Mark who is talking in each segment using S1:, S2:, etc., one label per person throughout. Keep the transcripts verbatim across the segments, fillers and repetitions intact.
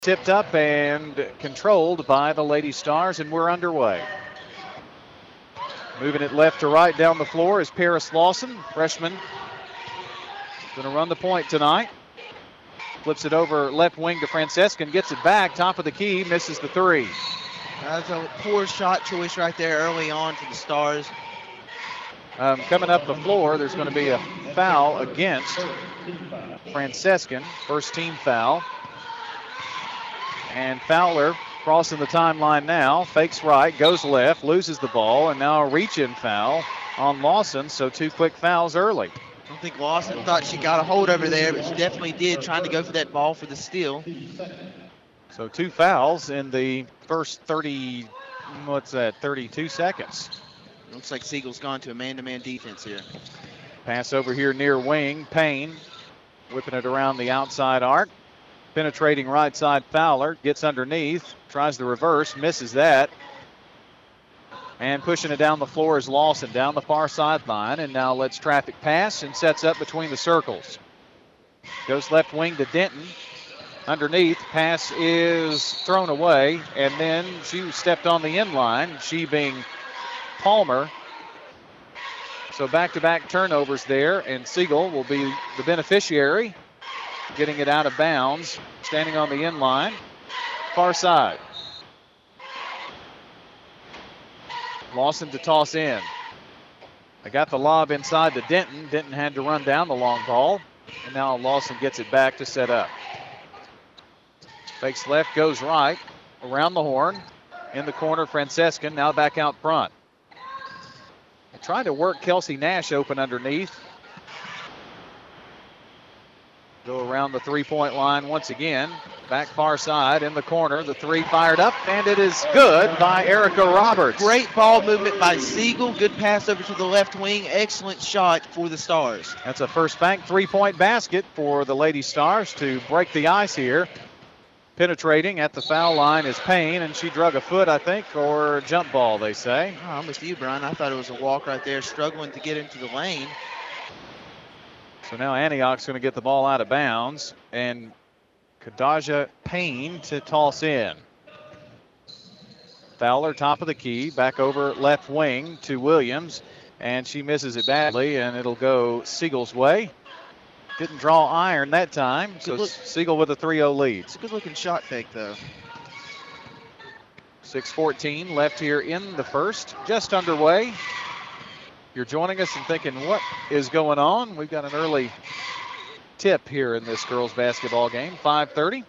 S1: Tipped up and controlled by the Lady Stars, and we're underway. Moving it left to right down the floor is Paris Lawson, freshman. Going to run the point tonight. Flips it over left wing to Francescan, gets it back, top of the key, misses the three.
S2: That's a poor shot choice right there early on for the Stars.
S1: Um, coming up the floor, there's going to be a foul against Francescan, first team foul. And Fowler crossing the timeline now, fakes right, goes left, loses the ball, and now a reach-in foul on Lawson, so two quick fouls early.
S2: I don't think Lawson thought she got a hold over there, but she definitely did, trying to go for that ball for the steal.
S1: So two fouls in the first thirty, what's that, thirty-two seconds.
S2: Looks like Siegel's gone to a man-to-man defense here.
S1: Pass over here near wing, Payne whipping it around the outside arc. Penetrating right side Fowler, gets underneath, tries the reverse, misses that. And pushing it down the floor is Lawson down the far sideline, and now lets traffic pass and sets up between the circles. Goes left wing to Denton. Underneath, pass is thrown away, and then she stepped on the end line, she being Palmer. So back-to-back turnovers there, and Siegel will be the beneficiary. Getting it out of bounds, standing on the end line, far side. Lawson to toss in. They got the lob inside to Denton. Denton had to run down the long ball, and now Lawson gets it back to set up. Fakes left, goes right, around the horn, in the corner, Francescan, now back out front. Trying to work Kelsey Nash open underneath. Go around the three-point line once again. Back far side in the corner. The three fired up, and it is good by Erica Roberts.
S2: Great ball movement by Siegel. Good pass over to the left wing. Excellent shot for the Stars.
S1: That's a first bank three-point basket for the Lady Stars to break the ice here. Penetrating at the foul line is Payne, and she drug a foot, I think, or a jump ball, they say.
S2: Oh, I'm with you, Brian. I thought it was a walk right there, struggling to get into the lane.
S1: So now Antioch's going to get the ball out of bounds, and Kadaja Payne to toss in. Fowler, top of the key, back over left wing to Williams, and she misses it badly, and it'll go Siegel's way. Didn't draw iron that time, so
S2: look,
S1: Siegel with a three oh lead.
S2: It's a good-looking shot fake, though.
S1: six fourteen left here in the first, just underway. You're joining us and thinking, what is going on? We've got an early tip here in this girls basketball game, five thirty.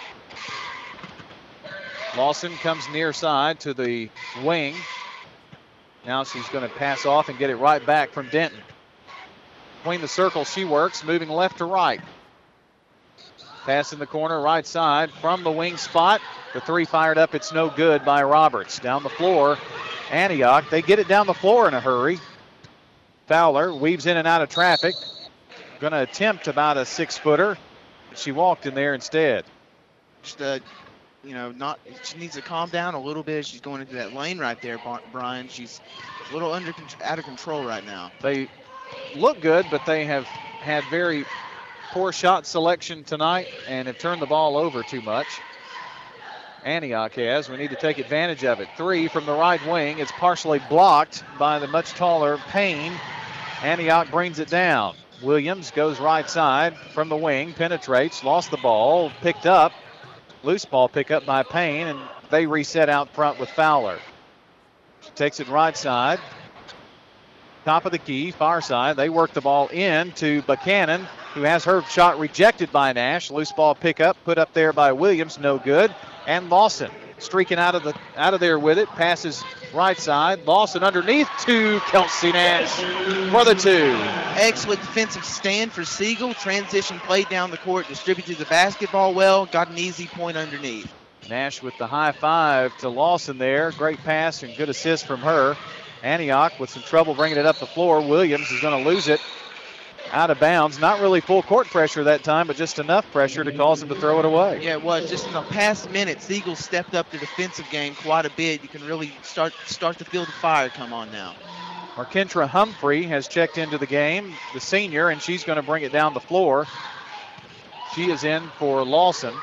S1: Lawson comes near side to the wing. Now she's going to pass off and get it right back from Denton. Between the circles she works, moving left to right. Pass in the corner, right side from the wing spot. The three fired up, it's no good by Roberts. Down the floor, Antioch, they get it down the floor in a hurry. Fowler weaves in and out of traffic. Going to attempt about a six-footer. She walked in there instead.
S2: Just, uh, you know, not. She needs to calm down a little bit. She's going into that lane right there, Brian. She's a little under out of control right now.
S1: They look good, but they have had very poor shot selection tonight and have turned the ball over too much. Antioch has. We need to take advantage of it. Three from the right wing. It's partially blocked by the much taller Payne. Antioch brings it down. Williams goes right side from the wing, penetrates, lost the ball, picked up. Loose ball pick up by Payne, and they reset out front with Fowler. She takes it right side. Top of the key, far side. They work the ball in to Buchanan, who has her shot rejected by Nash. Loose ball pick up, put up there by Williams, no good. And Lawson streaking out of the out of there with it. Passes right side. Lawson underneath to Kelsey Nash for the two.
S2: Excellent defensive stand for Siegel. Transition play down the court, distributed the basketball well, got an easy point underneath.
S1: Nash with the high five to Lawson there. Great pass and good assist from her. Antioch with some trouble bringing it up the floor. Williams is going to lose it out of bounds. Not really full court pressure that time, but just enough pressure to cause him to throw it away.
S2: Yeah, it was. Just in the past minute, Siegel stepped up the defensive game quite a bit. You can really start start to feel the fire come on now.
S1: Markentra Humphrey has checked into the game, the senior, and she's going to bring it down the floor. She is in for Lawson.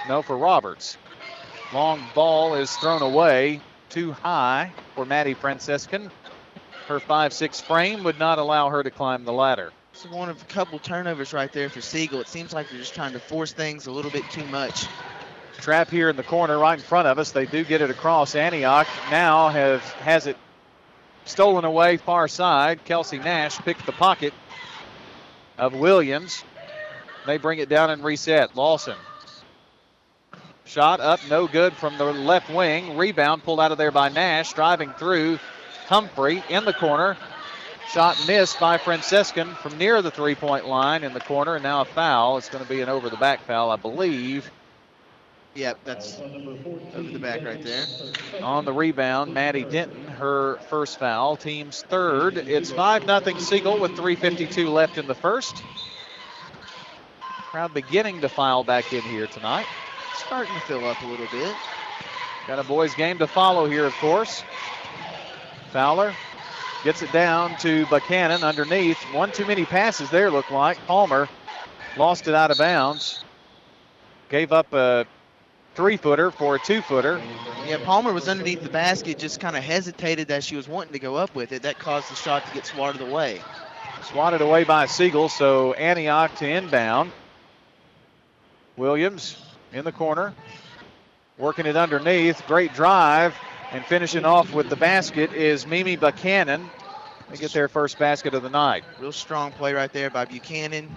S1: No, for Roberts. Long ball is thrown away too high for Maddie Francescan. Her five six frame would not allow her to climb the ladder.
S2: It's one of a couple turnovers right there for Siegel. It seems like they're just trying to force things a little bit too much.
S1: Trap here in the corner right in front of us. They do get it across. Antioch now has, has it stolen away far side. Kelsey Nash picked the pocket of Williams. They bring it down and reset. Lawson. Shot up, no good from the left wing. Rebound pulled out of there by Nash. Driving through Humphrey in the corner. Shot missed by Francescan from near the three-point line in the corner, and now a foul. It's going to be an over-the-back foul, I believe.
S2: Yep, that's over the back right there.
S1: On the rebound, Maddie Denton, her first foul, team's third. It's five nothing Siegel with three fifty-two left in the first. Crowd beginning to file back in here tonight.
S2: Starting to fill up a little bit.
S1: Got a boys game to follow here, of course. Fowler gets it down to Buchanan underneath. One too many passes there, look like. Palmer lost it out of bounds. Gave up a three-footer for a two-footer.
S2: Yeah, Palmer was underneath the basket, just kind of hesitated as she was wanting to go up with it. That caused the shot to get swatted away.
S1: Swatted away by Siegel, so Antioch to inbound. Williams in the corner, working it underneath. Great drive, and finishing off with the basket is Mimi Buchanan. They get their first basket of the night.
S2: Real strong play right there by Buchanan.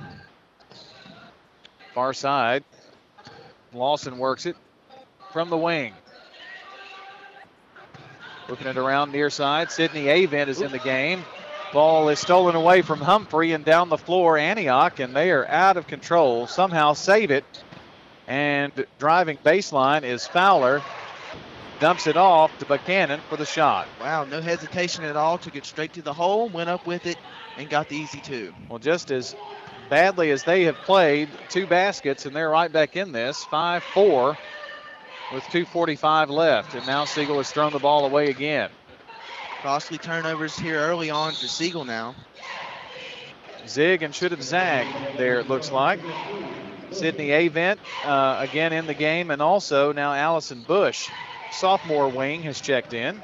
S1: Far side. Lawson works it from the wing. Looking it around near side. Sydney Avent is in the game. Ball is stolen away from Humphrey and down the floor Antioch, and they are out of control. Somehow save it. And driving baseline is Fowler. Dumps it off to Buchanan for the shot.
S2: Wow, no hesitation at all. Took it straight to the hole, went up with it, and got the easy two.
S1: Well, just as badly as they have played, two baskets, and they're right back in this. five four with two forty-five left. And now Siegel has thrown the ball away again.
S2: Costly turnovers here early on for Siegel now.
S1: Zig and should have zagged there, it looks like. Sydney Avent uh, again in the game, and also now Allison Bush, sophomore wing, has checked in.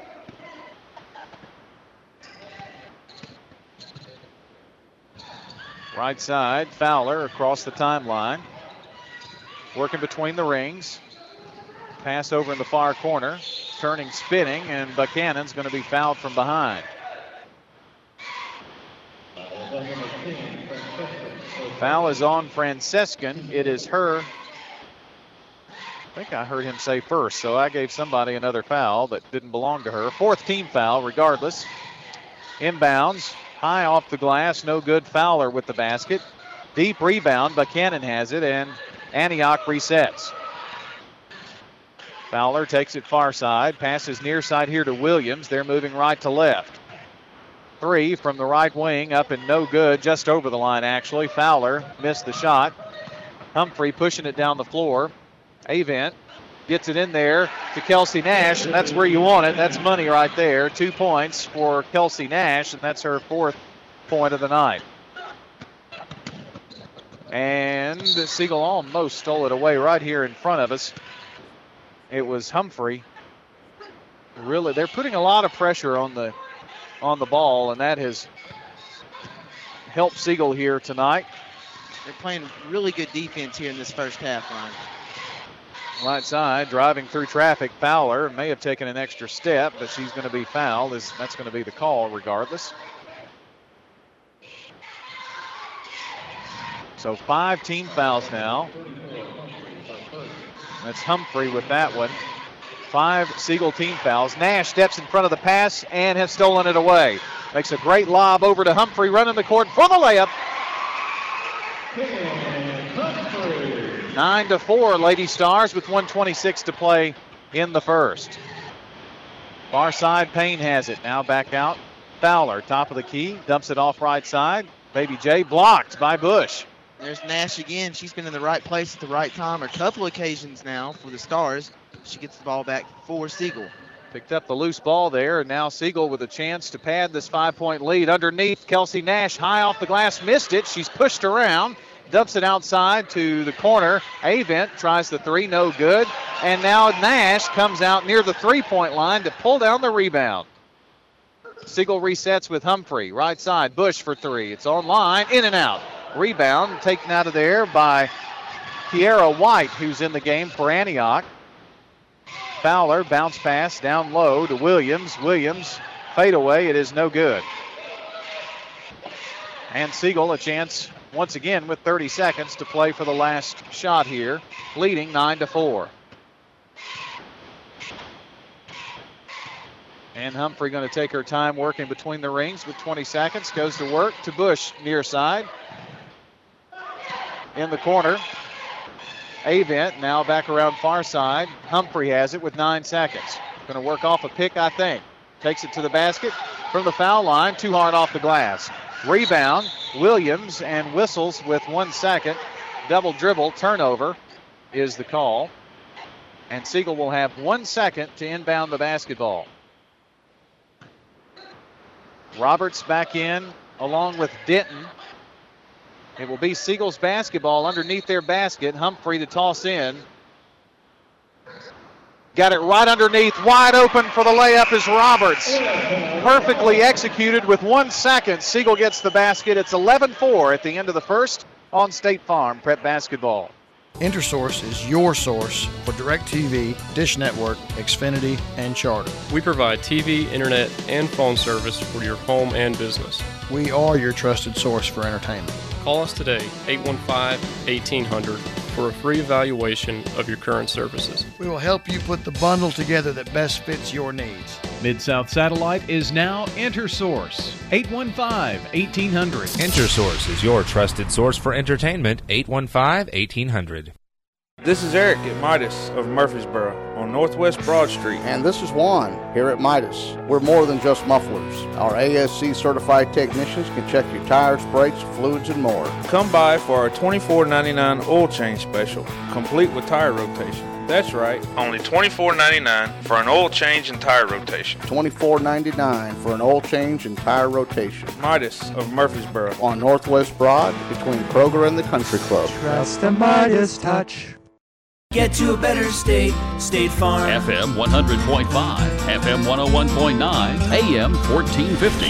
S1: Right side, Fowler across the timeline. Working between the rings. Pass over in the far corner. Turning, spinning, and Buchanan's going to be fouled from behind. Foul is on Francescan. It is her. I think I heard him say first, so I gave somebody another foul that didn't belong to her. Fourth team foul, regardless. Inbounds, high off the glass, no good. Fowler with the basket. Deep rebound, Buchanan has it, and Antioch resets. Fowler takes it far side, passes near side here to Williams. They're moving right to left. Three from the right wing, up and no good, just over the line actually. Fowler missed the shot. Humphrey pushing it down the floor. Avent gets it in there to Kelsey Nash, and that's where you want it. That's money right there. Two points for Kelsey Nash, and that's her fourth point of the night. And Siegel almost stole it away right here in front of us. It was Humphrey. Really, they're putting a lot of pressure on the on the ball, and that has helped Siegel here tonight.
S2: They're playing really good defense here in this first half, Ryan.
S1: Right side, driving through traffic. Fowler may have taken an extra step, but she's going to be fouled. That's going to be the call regardless. So five team fouls now. That's Humphrey with that one. Five Siegel team fouls. Nash steps in front of the pass and has stolen it away. Makes a great lob over to Humphrey, running the court for the layup. Nine to four, Lady Stars with one twenty-six to play in the first. Far side, Payne has it. Now back out. Fowler, top of the key, dumps it off right side. Baby J blocked by Bush.
S2: There's Nash again. She's been in the right place at the right time a couple occasions now for the Stars. She gets the ball back for Siegel.
S1: Picked up the loose ball there, and now Siegel with a chance to pad this five-point lead. Underneath, Kelsey Nash high off the glass, missed it. She's pushed around, dumps it outside to the corner. Avent tries the three, no good. And now Nash comes out near the three-point line to pull down the rebound. Siegel resets with Humphrey. Right side, Bush for three. It's on line, in and out. Rebound taken out of there by Kiera White, who's in the game for Antioch. Fowler, bounce pass down low to Williams. Williams, fade away. It is no good. And Siegel a chance once again with thirty seconds to play for the last shot here, leading nine to four. And Humphrey going to take her time working between the rings with twenty seconds. Goes to work to Bush near side. In the corner. Avent now back around far side. Humphrey has it with nine seconds. Going to work off a pick, I think. Takes it to the basket from the foul line. Too hard off the glass. Rebound. Williams and whistles with one second. Double dribble turnover is the call. And Siegel will have one second to inbound the basketball. Roberts back in along with Denton. It will be Siegel's basketball underneath their basket. Humphrey to toss in. Got it right underneath. Wide open for the layup is Roberts. Perfectly executed with one second. Siegel gets the basket. It's eleven four at the end of the first on State Farm Prep Basketball.
S3: InterSource is your source for DirecTV, Dish Network, Xfinity, and Charter.
S4: We provide T V, internet, and phone service for your home and business.
S3: We are your trusted source for entertainment.
S4: Call us today, eight one five, eighteen hundred, for a free evaluation of your current services.
S3: We will help you put the bundle together that best fits your needs.
S5: Mid-South Satellite is now InterSource. eight one five, eighteen hundred.
S6: InterSource is your trusted source for entertainment. eight one five, eighteen hundred.
S7: This is Eric at Midas of Murfreesboro on Northwest Broad Street.
S8: And this is Juan here at Midas. We're more than just mufflers. Our A S C certified technicians can check your tires, brakes, fluids, and more.
S7: Come by for our twenty-four ninety-nine oil change special, complete with tire rotation. That's right, only twenty-four ninety-nine for an oil change and tire rotation.
S8: twenty-four ninety-nine for an oil change and tire rotation.
S7: Midas of Murfreesboro
S8: on Northwest Broad between Kroger and the Country Club.
S9: Trust the Midas touch.
S10: Get to a better state, State Farm.
S11: F M one hundred point five, F M one oh one point nine, A M fourteen fifty.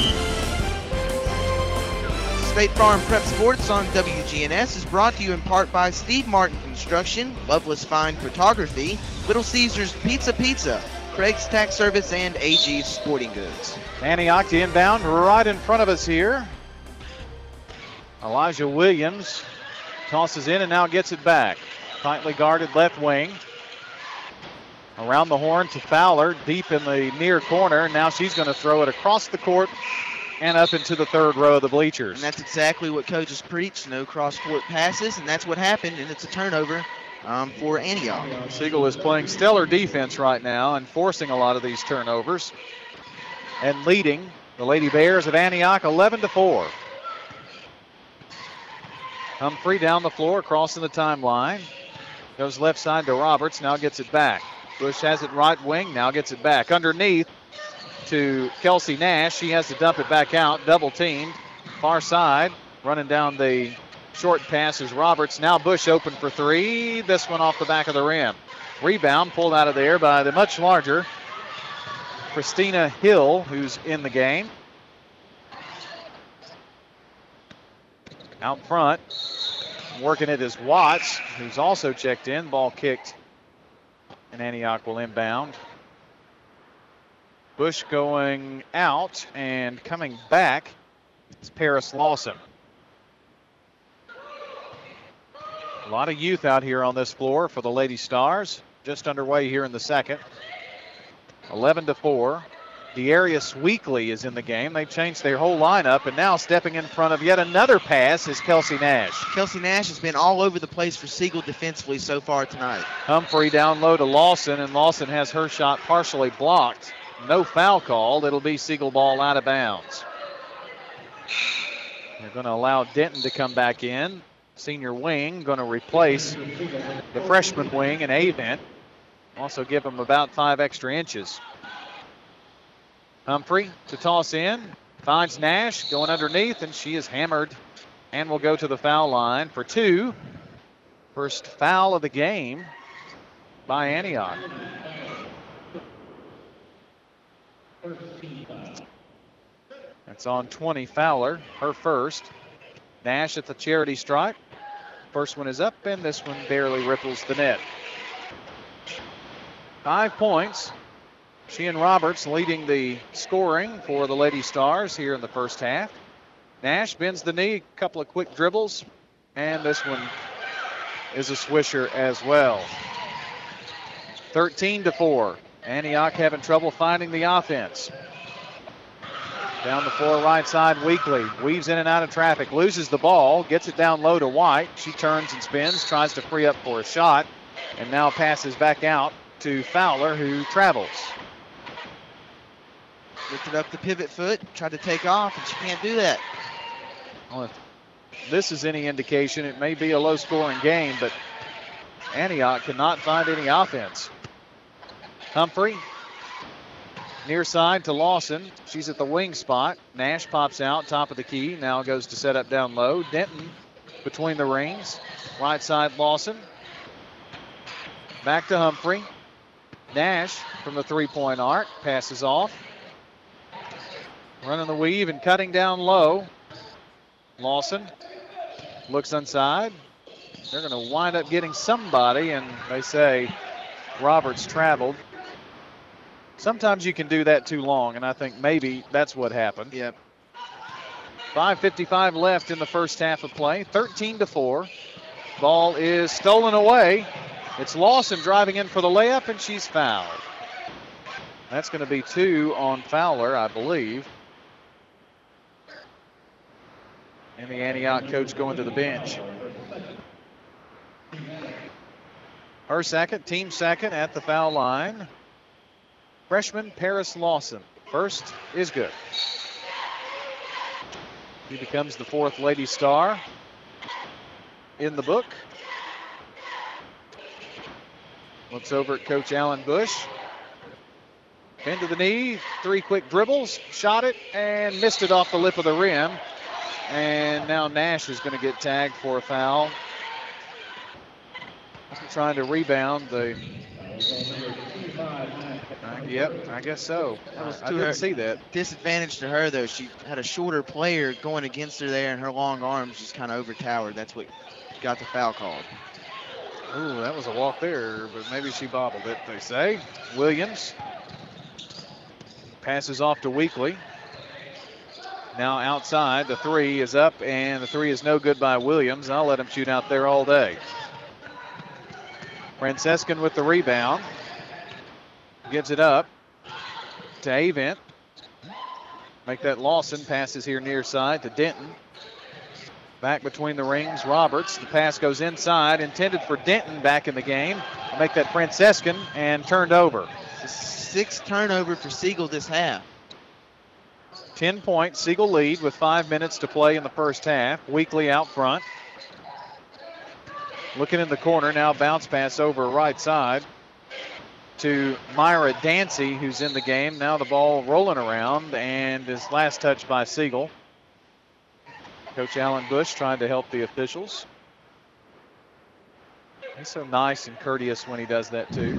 S2: State Farm Prep Sports on W G N S is brought to you in part by Steve Martin Construction, Loveless Fine Photography, Little Caesars Pizza Pizza, Craig's Tax Service, and A G's Sporting Goods.
S1: Antioch to inbound right in front of us here. Elijah Williams tosses in and now gets it back. Tightly guarded left wing. Around the horn to Fowler, deep in the near corner. Now she's going to throw it across the court and up into the third row of the bleachers.
S2: And that's exactly what coaches preach, no cross-court passes, and that's what happened, and it's a turnover um, for Antioch.
S1: Siegel is playing stellar defense right now and forcing a lot of these turnovers and leading the Lady Bears of Antioch eleven to four. Humphrey down the floor, crossing the timeline. Goes left side to Roberts, now gets it back. Bush has it right wing, now gets it back. Underneath to Kelsey Nash. She has to dump it back out, double teamed. Far side, running down the short pass is Roberts. Now Bush open for three. This one off the back of the rim. Rebound pulled out of there by the much larger Christina Hill, who's in the game. Out front, working it is Watts, who's also checked in. Ball kicked, and Antioch will inbound. Bush going out, and coming back is Paris Lawson. A lot of youth out here on this floor for the Lady Stars. Just underway here in the second. eleven to four. Darius Weekly is in the game. They've changed their whole lineup, and now stepping in front of yet another pass is Kelsey Nash.
S2: Kelsey Nash has been all over the place for Siegel defensively so far tonight.
S1: Humphrey down low to Lawson, and Lawson has her shot partially blocked. No foul called. It'll be Siegel ball out of bounds. They're going to allow Denton to come back in. Senior wing going to replace the freshman wing in Avent. Also give him about five extra inches. Humphrey to toss in. Finds Nash going underneath, and she is hammered and will go to the foul line for two. First foul of the game by Antioch. That's on twenty, Fowler, her first. Nash at the charity stripe. First one is up, and this one barely ripples the net. Five points. Sheehan Roberts leading the scoring for the Lady Stars here in the first half. Nash bends the knee, a couple of quick dribbles, and this one is a swisher as well. thirteen to four. Antioch having trouble finding the offense. Down the floor right side, Weekly weaves in and out of traffic, loses the ball, gets it down low to White. She turns and spins, tries to free up for a shot, and now passes back out to Fowler, who travels.
S2: Lifted up the pivot foot, tried to take off, and she can't do that.
S1: Well, if this is any indication, it may be a low-scoring game, but Antioch cannot find any offense. Humphrey, near side to Lawson. She's at the wing spot. Nash pops out, top of the key. Now goes to set up down low. Denton between the rings. Right side, Lawson. Back to Humphrey. Nash from the three-point arc. Passes off. Running the weave and cutting down low. Lawson looks inside. They're going to wind up getting somebody, and they say Roberts traveled. Sometimes you can do that too long, and I think maybe that's what happened.
S2: Yep.
S1: five fifty-five left in the first half of play. thirteen to four. Ball is stolen away. It's Lawson driving in for the layup, and she's fouled. That's going to be two on Fowler, I believe. And the Antioch coach going to the bench. Her second, team second at the foul line. Freshman Paris Lawson. First is good. He becomes the fourth Lady Star in the book. Looks over at Coach Alan Bush. Bend to the knee, three quick dribbles, shot it, and missed it off the lip of the rim. And now Nash is going to get tagged for a foul. Trying to rebound the... Uh, yep, I guess so.
S2: That was
S1: I didn't see that.
S2: Disadvantage to her, though. She had a shorter player going against her there, and her long arms just kind of overtowered. That's what got the foul called.
S1: Ooh, that was a walk there, but maybe she bobbled it, they say. Williams passes off to Weekly. Now outside, the three is up, and the three is no good by Williams. I'll let him shoot out there all day. Francescan with the rebound. Gives it up to Avent. Make that Lawson. Passes here near side to Denton. Back between the rings, Roberts. The pass goes inside, intended for Denton back in the game. Make that Francescan and turned over.
S2: Sixth turnover for Siegel this half.
S1: ten point Siegel lead with five minutes to play in the first half. Weekly out front. Looking in the corner, now bounce pass over right side to Myra Dancy, who's in the game. Now the ball rolling around, and is last touched by Siegel. Coach Alan Bush trying to help the officials. He's so nice and courteous when he does that too.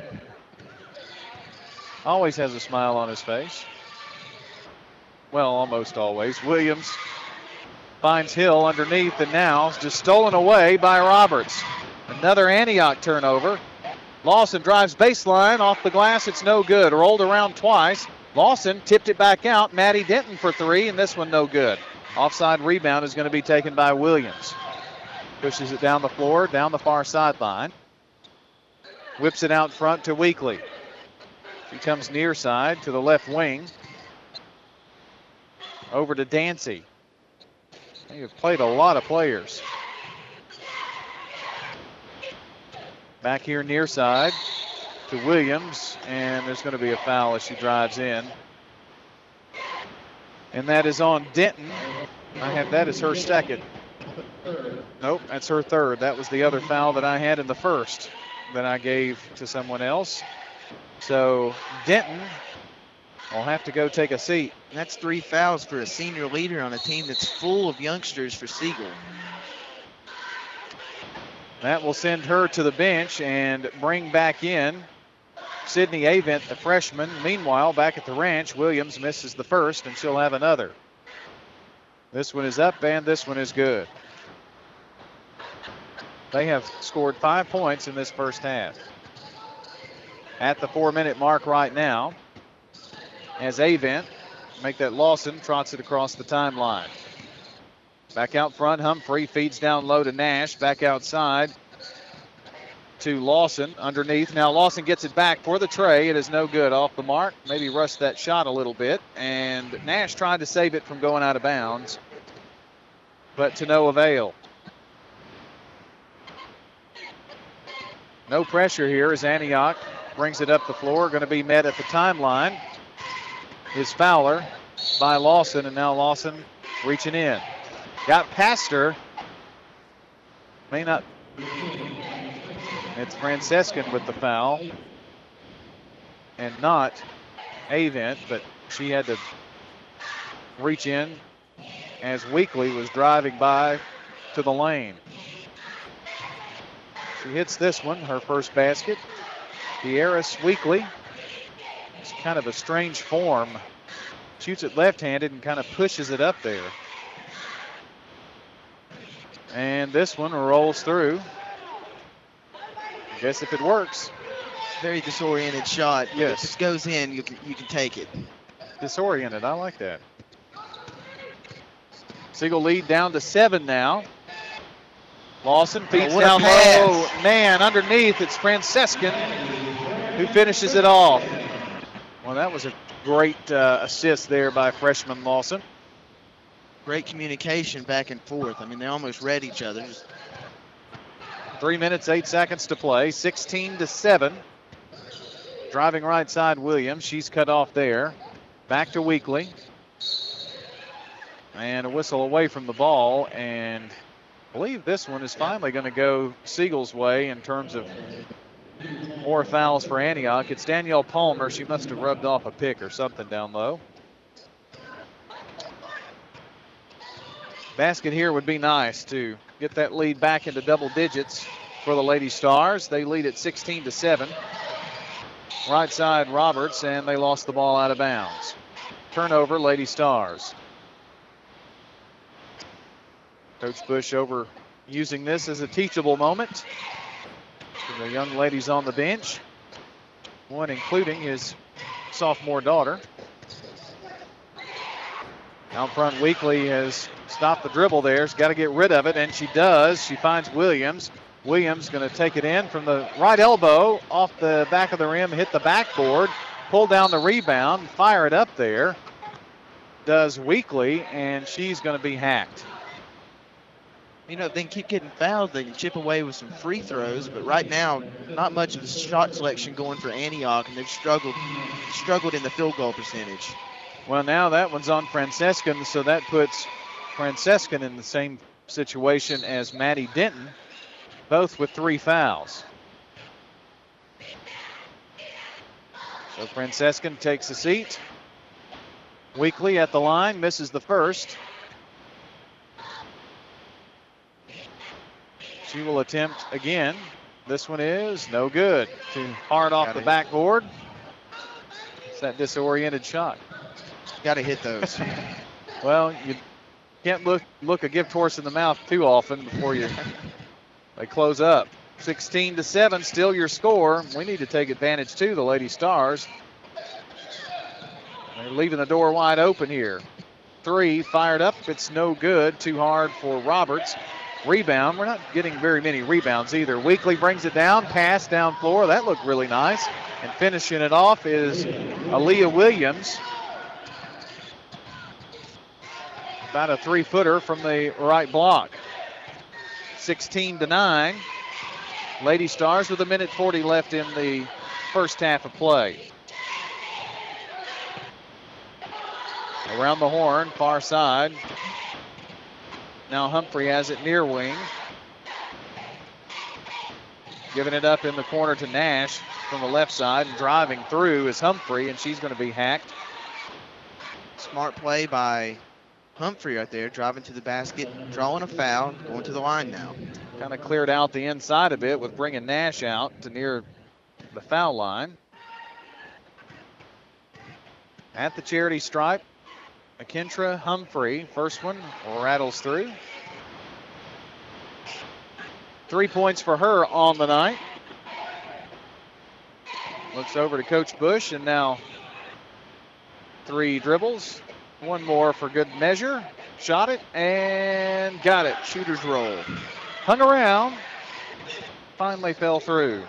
S1: Always has a smile on his face. Well, almost always. Williams finds Hill underneath, and now just stolen away by Roberts. Another Antioch turnover. Lawson drives baseline off the glass. It's no good. Rolled around twice. Lawson tipped it back out. Maddie Denton for three, and this one no good. Offside rebound is going to be taken by Williams. Pushes it down the floor, down the far sideline. Whips it out front to Weekly. She comes near side to the left wing. Over to Dancy. They've played a lot of players. Back here near side to Williams, and there's going to be a foul as she drives in. And that is on Denton. I have that as her second. Nope, that's her third. That was the other foul that I had in the first that I gave to someone else. So Denton will have to go take a seat.
S2: And that's three fouls for a senior leader on a team that's full of youngsters for Siegel.
S1: That will send her to the bench and bring back in Sydney Avent, the freshman. Meanwhile, back at the ranch, Williams misses the first, and she'll have another. This one is up, and this one is good. They have scored five points in this first half. At the four-minute mark right now, as Avent, make that Lawson, trots it across the timeline. Back out front, Humphrey feeds down low to Nash. Back outside to Lawson underneath. Now Lawson gets it back for the tray. It is no good, off the mark. Maybe rushed that shot a little bit. And Nash tried to save it from going out of bounds, but to no avail. No pressure here as Antioch brings it up the floor. Going to be met at the timeline is Fowler by Lawson, and now Lawson reaching in. Got past her. May not. It's Francescan with the foul. And not Avent, but she had to reach in as Weekly was driving by to the lane. She hits this one, her first basket. Dieris Weekly. It's kind of a strange form. Shoots it left-handed and kind of pushes it up there. And this one rolls through. I guess if it works.
S2: Very disoriented shot.
S1: Yes.
S2: If it goes in, you can, you can take it.
S1: Disoriented, I like that. Siegel lead down to seven now. Lawson feeds
S2: oh,
S1: down low. Man, underneath, it's Francescan who finishes it off. Well, that was a great uh, assist there by freshman Lawson.
S2: Great communication back and forth. I mean, they almost read each other. Just
S1: Three minutes, eight seconds to play. sixteen to seven. Driving right side, Williams. She's cut off there. Back to Weekly. And a whistle away from the ball. And I believe this one is finally going to go Siegel's way in terms of more fouls for Antioch. It's Danielle Palmer. She must have rubbed off a pick or something down low. Basket here would be nice to get that lead back into double digits for the Lady Stars. They lead at sixteen to seven. Right side Roberts, and they lost the ball out of bounds. Turnover, Lady Stars. Coach Bush over using this as a teachable moment for the young ladies on the bench, one including his sophomore daughter. Out front, Weekly has stopped the dribble there. She's got to get rid of it, and she does. She finds Williams. Williams going to take it in from the right elbow, off the back of the rim, hit the backboard, pull down the rebound, fire it up there. Does Weekly, and she's going to be hacked.
S2: You know, they can keep getting fouled. They can chip away with some free throws, but right now, not much of the shot selection going for Antioch, and they've struggled, struggled in the field goal percentage.
S1: Well, now that one's on Francescan, so that puts Francescan in the same situation as Maddie Denton, both with three fouls. So Francescan takes a seat. Weekly at the line, misses the first. She will attempt again. This one is no good. Too hard off the backboard. It's that disoriented shot.
S2: Got to hit those.
S1: Well, you can't look look a gift horse in the mouth too often before you they close up. sixteen to seven, still your score. We need to take advantage too, the Lady Stars. They're leaving the door wide open here. Three fired up. It's no good. Too hard for Roberts. Rebound. We're not getting very many rebounds either. Weekly brings it down. Pass down floor. That looked really nice. And finishing it off is Aaliyah Williams. About a three-footer from the right block. sixteen to nine. Lady Stars with a minute forty left in the first half of play. Around the horn, far side. Now Humphrey has it near wing. Giving it up in the corner to Nash from the left side, and driving through is Humphrey, and she's going to be hacked.
S2: Smart play by Humphrey right there, driving to the basket, drawing a foul, going to the line now.
S1: Kind of cleared out the inside a bit with bringing Nash out to near the foul line. At the charity stripe, Akintra Humphrey, first one rattles through. Three points for her on the night. Looks over to Coach Bush, and now three dribbles. One more for good measure. Shot it and got it. Shooter's roll. Hung around. Finally fell through.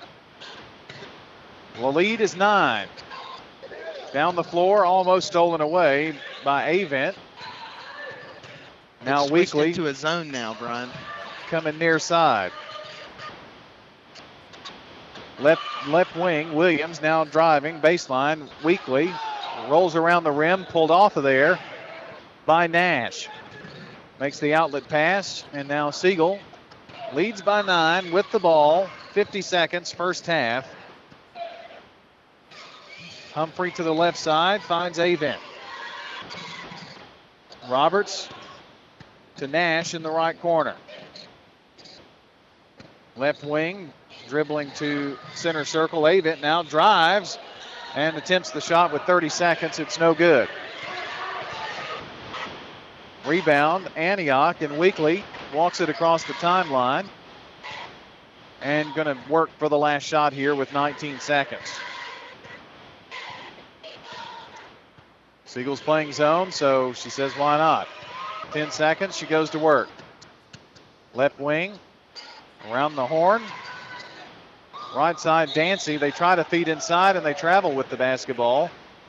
S1: The lead is nine. Down the floor, almost stolen away by Avent. Now Weekly
S2: into a zone now, Brian.
S1: Coming near side. Left left wing, Williams now driving baseline. Weekly rolls around the rim, pulled off of there by Nash. Makes the outlet pass, and now Siegel leads by nine with the ball. fifty seconds, first half. Humphrey to the left side, finds Avent. Roberts to Nash in the right corner. Left wing, dribbling to center circle. Avent now drives and attempts the shot with thirty seconds. It's no good. Rebound, Antioch, and Weekly walks it across the timeline. And going to work for the last shot here with nineteen seconds. Siegel's playing zone, so she says, why not? ten seconds, she goes to work. Left wing, around the horn. Right side, Dancy. They try to feed inside, and they travel with the basketball.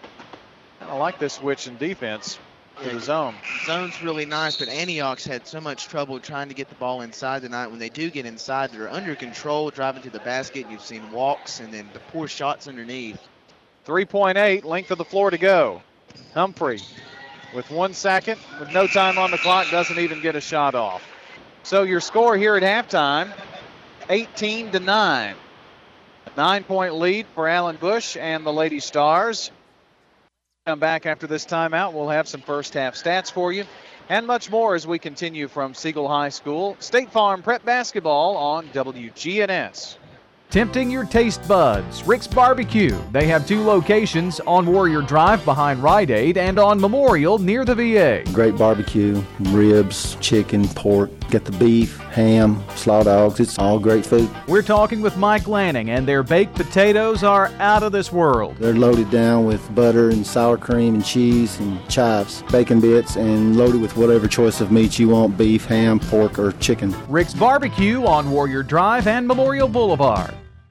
S1: I like this switch in defense to the zone.
S2: Zone's really nice, but Antioch's had so much trouble trying to get the ball inside tonight. When they do get inside, they're under control, driving to the basket. You've seen walks and then the poor shots underneath.
S1: three point eight, length of the floor to go. Humphrey with one second, with no time on the clock, doesn't even get a shot off. So your score here at halftime, eighteen to nine. Nine-point lead for Allen Bush and the Lady Stars. Come back after this timeout. We'll have some first-half stats for you and much more as we continue from Siegel High School. State Farm Prep Basketball on W G N S.
S5: Tempting your taste buds, Rick's Barbecue. They have two locations on Warrior Drive behind Rite Aid and on Memorial near the V A.
S12: Great barbecue, ribs, chicken, pork, get the beef, ham, slaw dogs. It's all great food.
S5: We're talking with Mike Lanning, and their baked potatoes are out of this world.
S12: They're loaded down with butter and sour cream and cheese and chives, bacon bits, and loaded with whatever choice of meat you want, beef, ham, pork, or chicken.
S5: Rick's Barbecue on Warrior Drive and Memorial Boulevard.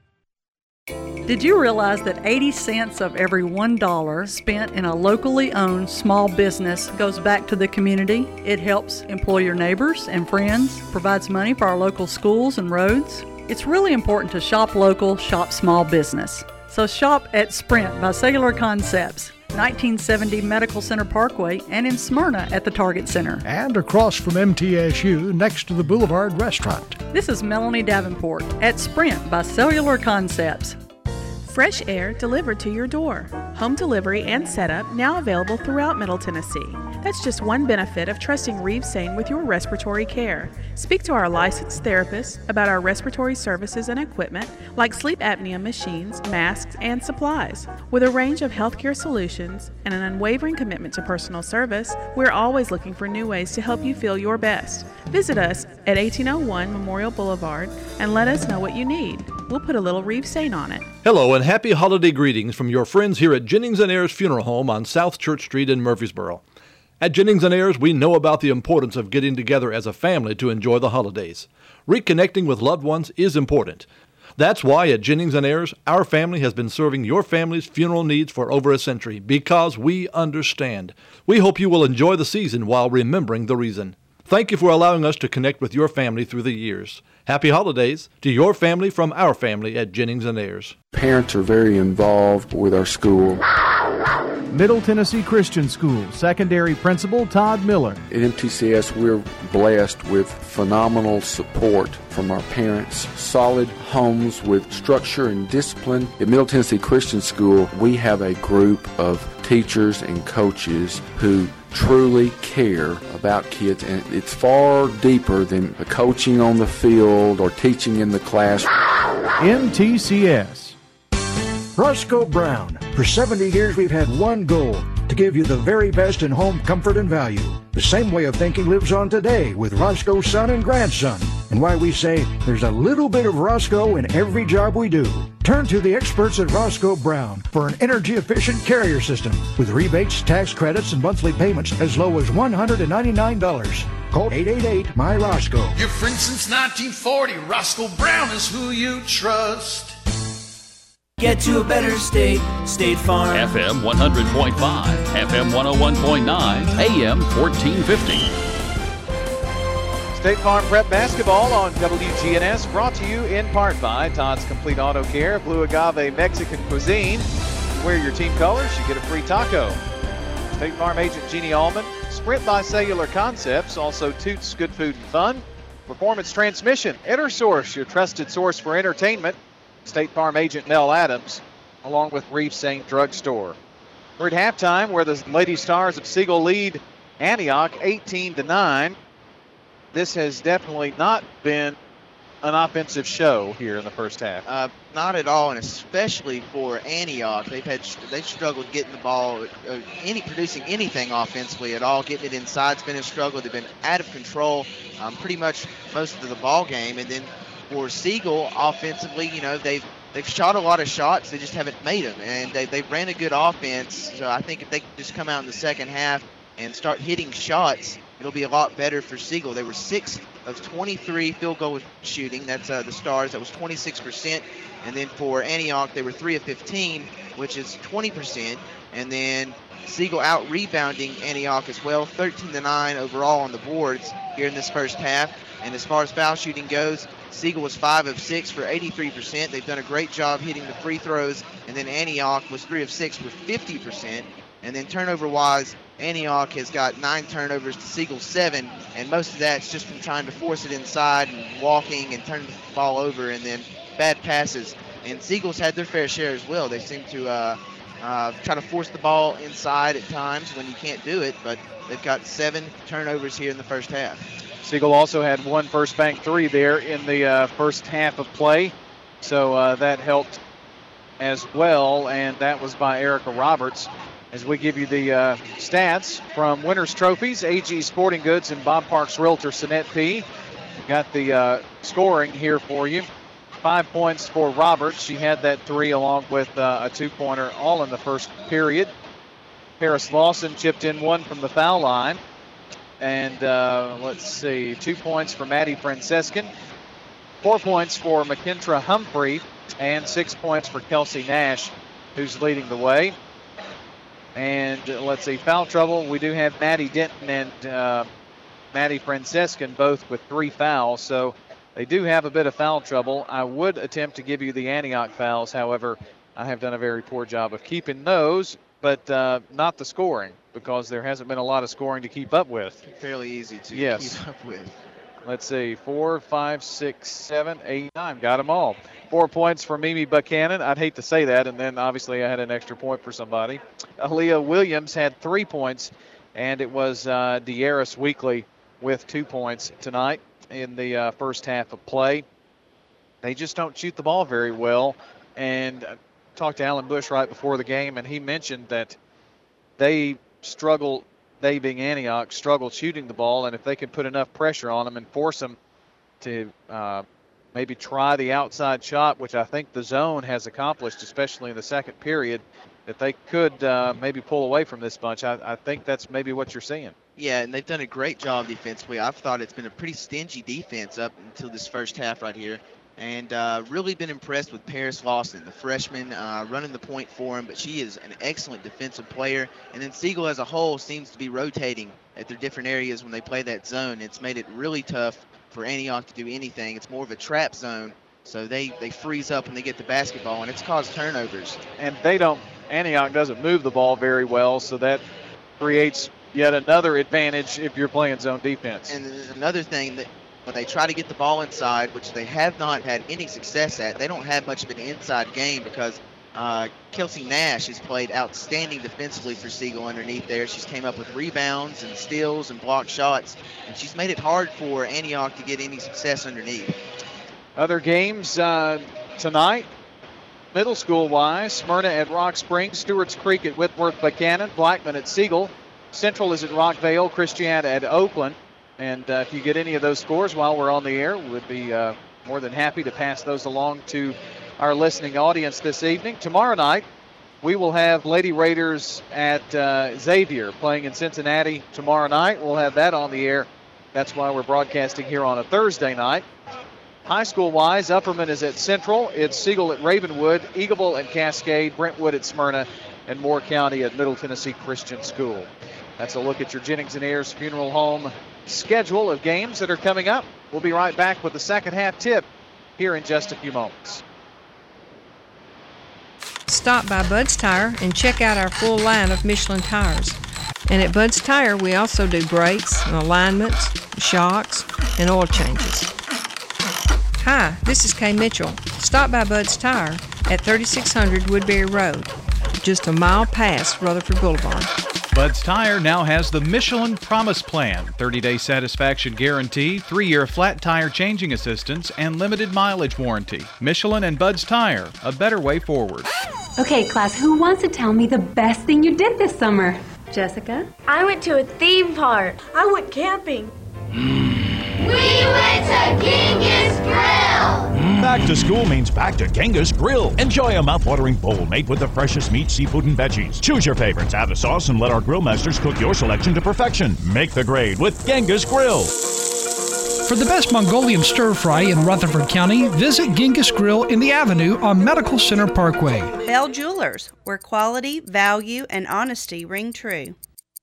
S13: Did you realize that eighty cents of every one dollar spent in a locally owned small business goes back to the community? It helps employ your neighbors and friends, provides money for our local schools and roads. It's really important to shop local, shop small business. So shop at Sprint by Cellular Concepts, nineteen seventy Medical Center Parkway, and in Smyrna at the Target Center.
S14: And across from M T S U, next to the Boulevard Restaurant.
S13: This is Melanie Davenport at Sprint by Cellular Concepts.
S15: Fresh air delivered to your door. Home delivery and setup now available throughout Middle Tennessee. That's just one benefit of trusting Reeves Sane with your respiratory care. Speak to our licensed therapist about our respiratory services and equipment like sleep apnea machines, masks, and supplies. With a range of healthcare solutions and an unwavering commitment to personal service, we're always looking for new ways to help you feel your best. Visit us at eighteen oh one Memorial Boulevard and let us know what you need. We'll put a little Reeves Sane on it.
S16: Hello and happy holiday greetings from your friends here at Jennings and Ayers Funeral Home on South Church Street in Murfreesboro. At Jennings and Ayers, we know about the importance of getting together as a family to enjoy the holidays. Reconnecting with loved ones is important. That's why at Jennings and Ayers, our family has been serving your family's funeral needs for over a century, because we understand. We hope you will enjoy the season while remembering the reason. Thank you for allowing us to connect with your family through the years. Happy holidays to your family from our family at Jennings and Ayers.
S17: Parents are very involved with our school.
S5: Middle Tennessee Christian School Secondary Principal Todd Miller.
S17: At M T C S, we're blessed with phenomenal support from our parents, solid homes with structure and discipline. At Middle Tennessee Christian School, we have a group of teachers and coaches who truly care about kids, and it's far deeper than coaching on the field or teaching in the class.
S5: M T C S.
S18: Roscoe Brown. For seventy years, we've had one goal: to give you the very best in home comfort and value. The same way of thinking lives on today with Roscoe's son and grandson, and why we say there's a little bit of Roscoe in every job we do. Turn to the experts at Roscoe Brown for an energy-efficient carrier system with rebates, tax credits, and monthly payments as low as one hundred ninety-nine dollars. Call eight eight eight, M Y Roscoe.
S19: Your friend since nineteen forty, Roscoe Brown is who you trust.
S10: Get to a better state, State Farm.
S11: F M one hundred point five, F M one oh one point nine, A M fourteen fifty.
S1: State Farm Prep Basketball on W G N S, brought to you in part by Todd's Complete Auto Care, Blue Agave Mexican Cuisine. Wear your team colors, you get a free taco. State Farm agent Jeannie Allman, Sprint by Cellular Concepts, also Toots Good Food and Fun. Performance Transmission, InterSource, your trusted source for entertainment. State Farm agent Mel Adams, along with Reef Saint Drugstore. We're at halftime where the Lady Stars of Siegel lead Antioch eighteen to nine. This has definitely not been an offensive show here in the first half.
S2: Uh, not at all, and especially for Antioch. They've had they've struggled getting the ball, uh, any producing anything offensively at all. Getting it inside's been a struggle. They've been out of control um, pretty much most of the ball game, and then for Siegel, offensively, you know, they've they've shot a lot of shots. They just haven't made them, and they they ran a good offense. So I think if they could just come out in the second half and start hitting shots, it'll be a lot better for Siegel. They were six of twenty-three field goal shooting. That's uh, the Stars. That was twenty-six percent. And then for Antioch, they were three of fifteen, which is twenty percent. And then Siegel out rebounding Antioch as well, thirteen to nine overall on the boards here in this first half. And as far as foul shooting goes, Siegel was five of six for eighty-three percent. They've done a great job hitting the free throws. And then Antioch was three of six for fifty percent. And then turnover-wise, Antioch has got nine turnovers to Siegel's seven, and most of that's just from trying to force it inside and walking and turning the ball over, and then bad passes. And Siegel's had their fair share as well. They seem to uh, uh, try to force the ball inside at times when you can't do it, but they've got seven turnovers here in the first half.
S1: Siegel also had one first bank three there in the uh, first half of play, so uh, that helped as well, and that was by Erica Roberts. As we give you the uh, stats from Winners Trophies, A G Sporting Goods, and Bob Parks Realtor, Sinet P. Got the uh, scoring here for you. Five points for Roberts. She had that three along with uh, a two-pointer all in the first period. Paris Lawson chipped in one from the foul line. And uh, let's see, two points for Maddie Francescan. Four points for McKentra Humphrey. And six points for Kelsey Nash, who's leading the way. And uh, let's see, foul trouble. We do have Maddie Denton and uh, Maddie Francescan both with three fouls. So they do have a bit of foul trouble. I would attempt to give you the Antioch fouls. However, I have done a very poor job of keeping those, but uh, not the scoring, because there hasn't been a lot of scoring to keep up with.
S2: Fairly easy to
S1: yes.
S2: keep up with.
S1: Let's see, four, five, six, seven, eight, nine. Got them all. Four points for Mimi Buchanan. I'd hate to say that, and then obviously I had an extra point for somebody. Aaliyah Williams had three points, and it was uh, De'Aris Weekly with two points tonight in the uh, first half of play. They just don't shoot the ball very well, and I talked to Alan Bush right before the game, and he mentioned that they struggle, they being Antioch, struggled shooting the ball, and if they can put enough pressure on them and force them to uh, maybe try the outside shot, which I think the zone has accomplished, especially in the second period, that they could uh, maybe pull away from this bunch. I, I think that's maybe what you're seeing.
S2: Yeah, and they've done a great job defensively. I've thought it's been a pretty stingy defense up until this first half right here. And uh, really been impressed with Paris Lawson, the freshman, uh, running the point for him. But she is an excellent defensive player. And then Siegel as a whole seems to be rotating at their different areas when they play that zone. It's made it really tough for Antioch to do anything. It's more of a trap zone. So they, they freeze up when they get the basketball, and it's caused turnovers.
S1: And they don't, Antioch doesn't move the ball very well, so that creates yet another advantage if you're playing zone defense.
S2: And another thing, that when they try to get the ball inside, which they have not had any success at, they don't have much of an inside game because uh, Kelsey Nash has played outstanding defensively for Siegel underneath there. She's came up with rebounds and steals and blocked shots, and she's made it hard for Antioch to get any success underneath.
S1: Other games uh, tonight, middle school-wise, Smyrna at Rock Springs, Stewart's Creek at Whitworth Buchanan, Blackman at Siegel, Central is at Rockvale, Christiana at Oakland. And uh, if you get any of those scores while we're on the air, we'd be uh, more than happy to pass those along to our listening audience this evening. Tomorrow night, we will have Lady Raiders at uh, Xavier playing in Cincinnati tomorrow night. We'll have that on the air. That's why we're broadcasting here on a Thursday night. High school-wise, Upperman is at Central. It's Siegel at Ravenwood, Eagleville at Cascade, Brentwood at Smyrna, and Moore County at Middle Tennessee Christian School. That's a look at your Jennings and Ayers Funeral Home schedule of games that are coming up. We'll be right back with the second half tip here in just a few moments.
S20: Stop by Bud's Tire and check out our full line of Michelin tires. And at Bud's Tire, we also do brakes and alignments, shocks, and oil changes. Hi, this is Kay Mitchell. Stop by Bud's Tire at thirty-six hundred Woodbury Road, just a mile past Rutherford Boulevard.
S5: Bud's Tire now has the Michelin Promise Plan, thirty-day satisfaction guarantee, three-year flat tire changing assistance, and limited mileage warranty. Michelin and Bud's Tire, a better way forward.
S21: Okay, class, who wants to tell me the best thing you did this summer? Jessica?
S22: I went to a theme park. I went camping.
S23: We went to Genghis Grill!
S24: Back to school means back to Genghis Grill. Enjoy a mouth-watering bowl made with the freshest meat, seafood, and veggies. Choose your favorites, add the sauce, and let our grill masters cook your selection to perfection. Make the grade with Genghis Grill.
S14: For the best Mongolian stir-fry in Rutherford County, visit Genghis Grill in the Avenue on Medical Center Parkway.
S25: Bell Jewelers, where quality, value, and honesty ring true.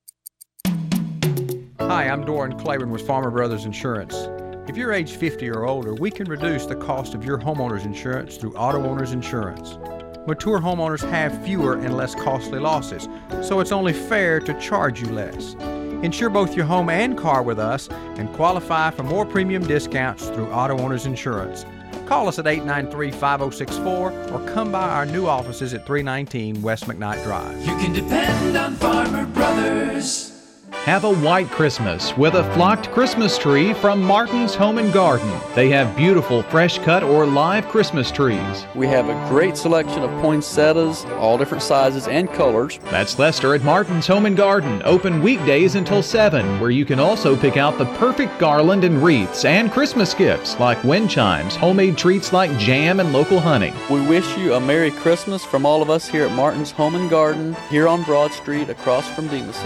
S26: Hi, I'm Doran Claiborne with Farmer Brothers Insurance. If you're age fifty or older, we can reduce the cost of your homeowner's insurance through Auto Owners Insurance. Mature homeowners have fewer and less costly losses, so it's only fair to charge you less. Insure both your home and car with us and qualify for more premium discounts through Auto Owners Insurance. Call us at eight nine three, five oh six four or come by our new offices at three nineteen West McKnight Drive.
S10: You can depend on Farmer Brothers.
S5: Have a white Christmas with a flocked Christmas tree from Martin's Home and Garden. They have beautiful fresh cut or live Christmas trees.
S27: We have a great selection of poinsettias, all different sizes and colors.
S5: That's Lester at Martin's Home and Garden, open weekdays until seven, where you can also pick out the perfect garland and wreaths and Christmas gifts like wind chimes, homemade treats like jam and local honey.
S27: We wish you a Merry Christmas from all of us here at Martin's Home and Garden, here on Broad Street across from Demas's.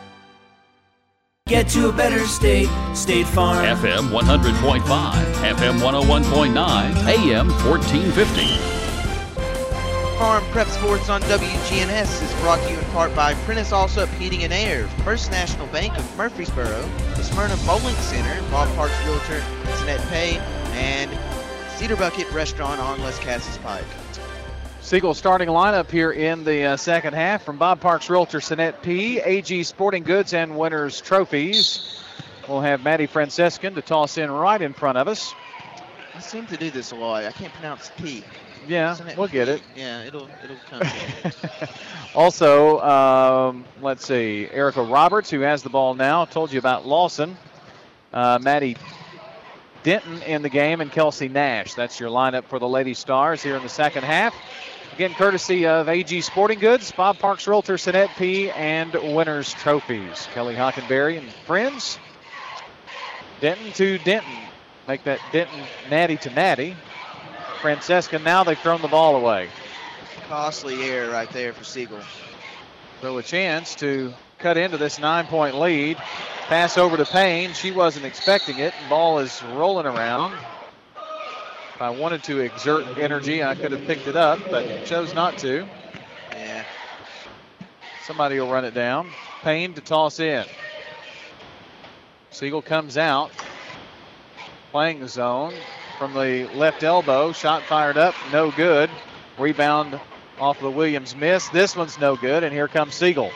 S10: Get to a better state, State Farm.
S11: F M one hundred point five, F M one oh one point nine, A M fourteen fifty.
S2: Farm Prep Sports on W G N S is brought to you in part by Prentice Allsup Heating and Air, First National Bank of Murfreesboro, the Smyrna Bowling Center, Bob Parks Realtor, Sinet Pay, and Cedar Bucket Restaurant on Les Cassis Pike.
S1: Siegel starting lineup here in the uh, second half from Bob Parks Realtor, Sinet P, A G Sporting Goods, and Winners Trophies. We'll have Maddie Francescan to toss in right in front of us.
S2: I seem to do this a lot. I can't pronounce P.
S1: Yeah, we'll
S2: P?
S1: get it.
S2: Yeah, it'll it'll come.
S1: Also, um, let's see, Erica Roberts, who has the ball now. Told you about Lawson. Uh, Maddie Denton in the game, and Kelsey Nash. That's your lineup for the Lady Stars here in the second half. Again, courtesy of A G Sporting Goods, Bob Parks Realtor, Sinet P, and Winners Trophies. Kelly Hockenberry and friends. Denton to Denton. Make that Denton natty to natty. Francesca, now they've thrown the ball away.
S2: Costly error right there for Siegel.
S1: So a chance to cut into this nine-point lead. Pass over to Payne. She wasn't expecting it. Ball is rolling around. If I wanted to exert energy, I could have picked it up, but chose not to.
S2: Yeah.
S1: Somebody will run it down. Payne to toss in. Siegel comes out. Playing the zone from the left elbow. Shot fired up. No good. Rebound off the Williams miss. This one's no good, and here comes Siegel.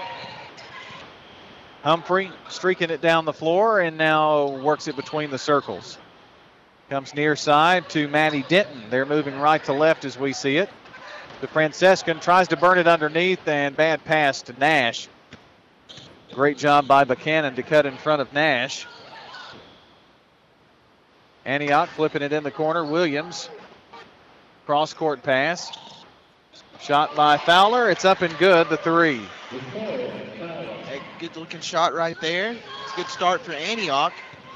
S1: Humphrey streaking it down the floor and now works it between the circles. Comes near side to Maddie Denton. They're moving right to left as we see it. The Francescan tries to burn it underneath, and bad pass to Nash. Great job by Buchanan to cut in front of Nash. Antioch flipping it in the corner. Williams. Cross-court pass. Shot by Fowler. It's up and good, the three.
S2: A good-looking shot right there. It's a good start for Antioch.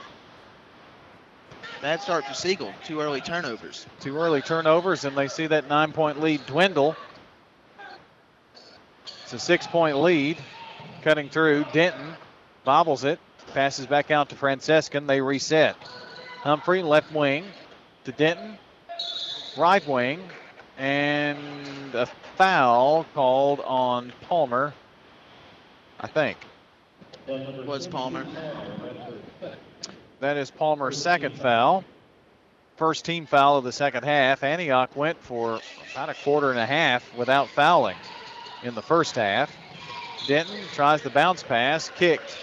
S2: Bad start for Siegel. Two early turnovers.
S1: Two early turnovers, and they see that nine-point lead dwindle. It's a six-point lead. Cutting through. Denton bobbles it. Passes back out to Francescan. They reset. Humphrey, left wing to Denton. Right wing. And a foul called on Palmer, I think.
S2: Was Palmer.
S1: That is Palmer's second foul. First team foul of the second half. Antioch went for about a quarter and a half without fouling in the first half. Denton tries the bounce pass, kicked.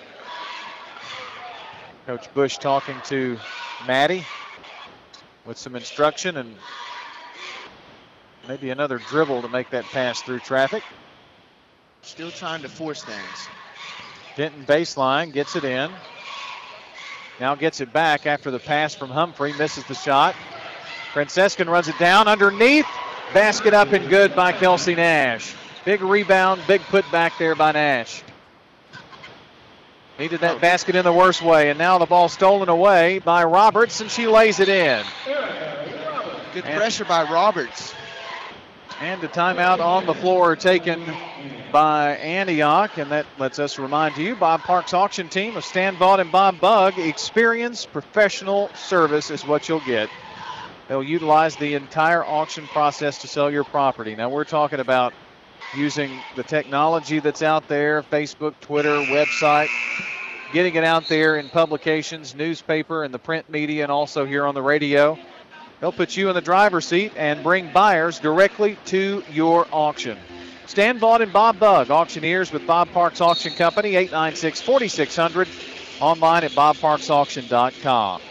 S1: Coach Bush talking to Maddie with some instruction and maybe another dribble to make that pass through traffic.
S2: Still trying to force things.
S1: Denton baseline, gets it in. Now gets it back after the pass from Humphrey, misses the shot. Francescan runs it down underneath. Basket up and good by Kelsey Nash. Big rebound, big put back there by Nash. Needed that basket in the worst way, and now the ball stolen away by Roberts, and she lays it in.
S2: Good and pressure by Roberts.
S1: And a timeout on the floor taken by Antioch, and that lets us remind you, Bob Parks Auction Team of Stan Vaught and Bob Bugg, experience, professional service is what you'll get. They'll utilize the entire auction process to sell your property. Now we're talking about using the technology that's out there, Facebook, Twitter, website, getting it out there in publications, newspaper, and the print media, and also here on the radio. They'll put you in the driver's seat and bring buyers directly to your auction. Stan Vaught and Bob Bugg, auctioneers with Bob Parks Auction Company, eight nine six, four six zero zero, online at bob parks auction dot com.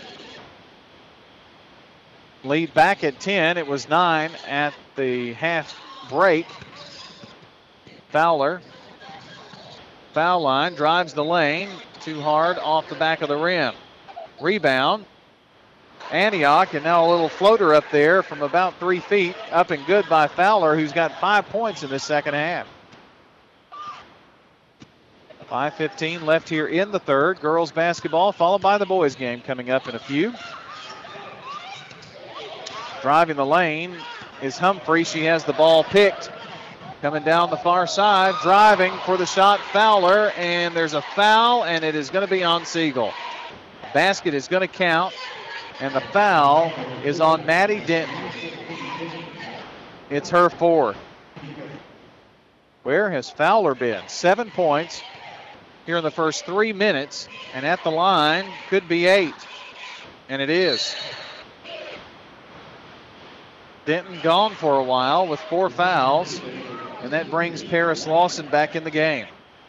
S1: Lead back at ten. It was nine at the half break. Fowler, foul line, drives the lane, too hard off the back of the rim. Rebound, Antioch, and now a little floater up there from about three feet, up and good by Fowler, who's got five points in this second half. five fifteen left here in the third. Girls basketball followed by the boys game coming up in a few. Driving the lane is Humphrey. She has the ball picked. Coming down the far side, driving for the shot, Fowler, and there's a foul, and it is going to be on Siegel. Basket is going to count, and the foul is on Maddie Denton. It's her fourth. Where has Fowler been? Seven points here in the first three minutes, and at the line could be eight, and it is. Denton gone for a while with four fouls. And that brings Paris Lawson back in the game.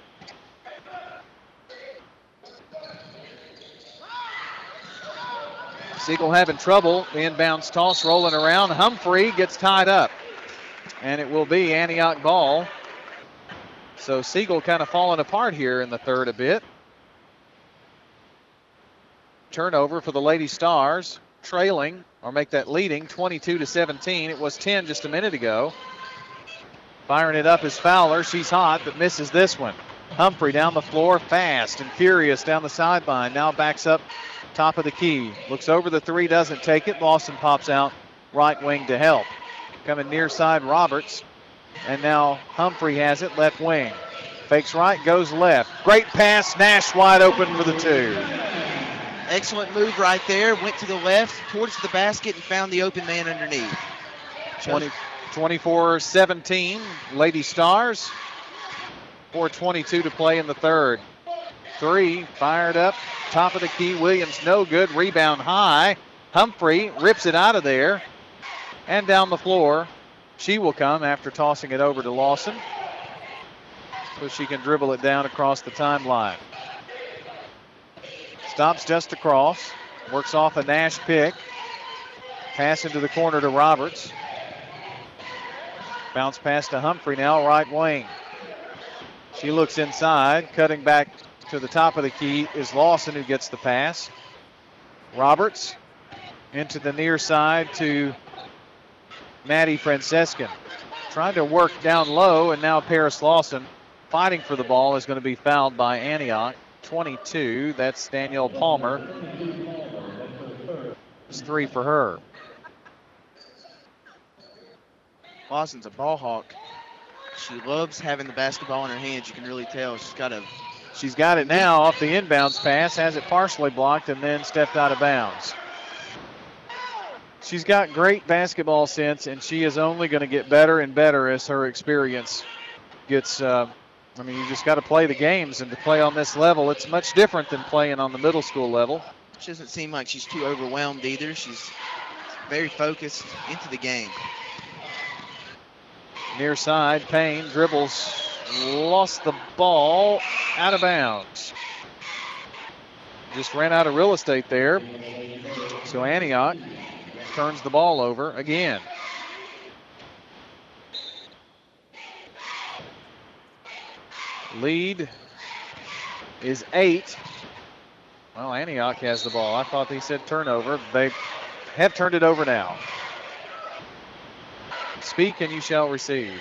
S1: Siegel having trouble. The inbounds toss rolling around. Humphrey gets tied up. And it will be Antioch ball. So Siegel kind of falling apart here in the third a bit. Turnover for the Lady Stars. Trailing, or make that leading, twenty-two to seventeen. It was ten just a minute ago. Firing it up is Fowler. She's hot, but misses this one. Humphrey down the floor, fast and furious down the sideline. Now backs up top of the key. Looks over the three, doesn't take it. Lawson pops out right wing to help. Coming near side, Roberts. And now Humphrey has it, left wing. Fakes right, goes left. Great pass, Nash wide open for the two.
S2: Excellent move right there. Went to the left, towards the basket, and found the open man underneath.
S1: twenty, twenty-four seventeen, Lady Stars. four twenty-two to play in the third. Three, fired up, top of the key. Williams, no good. Rebound high. Humphrey rips it out of there and down the floor She will come after tossing it over to Lawson, so she can dribble it down across the timeline. Stops just across, works off a Nash pick. Pass into the corner to Roberts. Bounce pass to Humphrey now, right wing. She looks inside, cutting back to the top of the key is Lawson, who gets the pass. Roberts into the near side to Maddie Francescan. Trying to work down low, and now Paris Lawson fighting for the ball is going to be fouled by Antioch. twenty-two, that's Danielle Palmer. It's three for her.
S2: Lawson's a ball hawk. She loves having the basketball in her hands. You can really tell. She's got a.
S1: She's got it now off the inbounds pass, has it partially blocked, and then stepped out of bounds. She's got great basketball sense, and she is only going to get better and better as her experience gets. Uh, I mean, you just got to play the games, and to play on this level, it's much different than playing on the middle school level.
S2: She doesn't seem like she's too overwhelmed either. She's very focused into the game.
S1: Near side, Payne dribbles, lost the ball, out of bounds. Just ran out of real estate there. So Antioch turns the ball over again. Lead is eight. Well, Antioch has the ball. I thought they said turnover. They have turned it over now. Speak and you shall receive.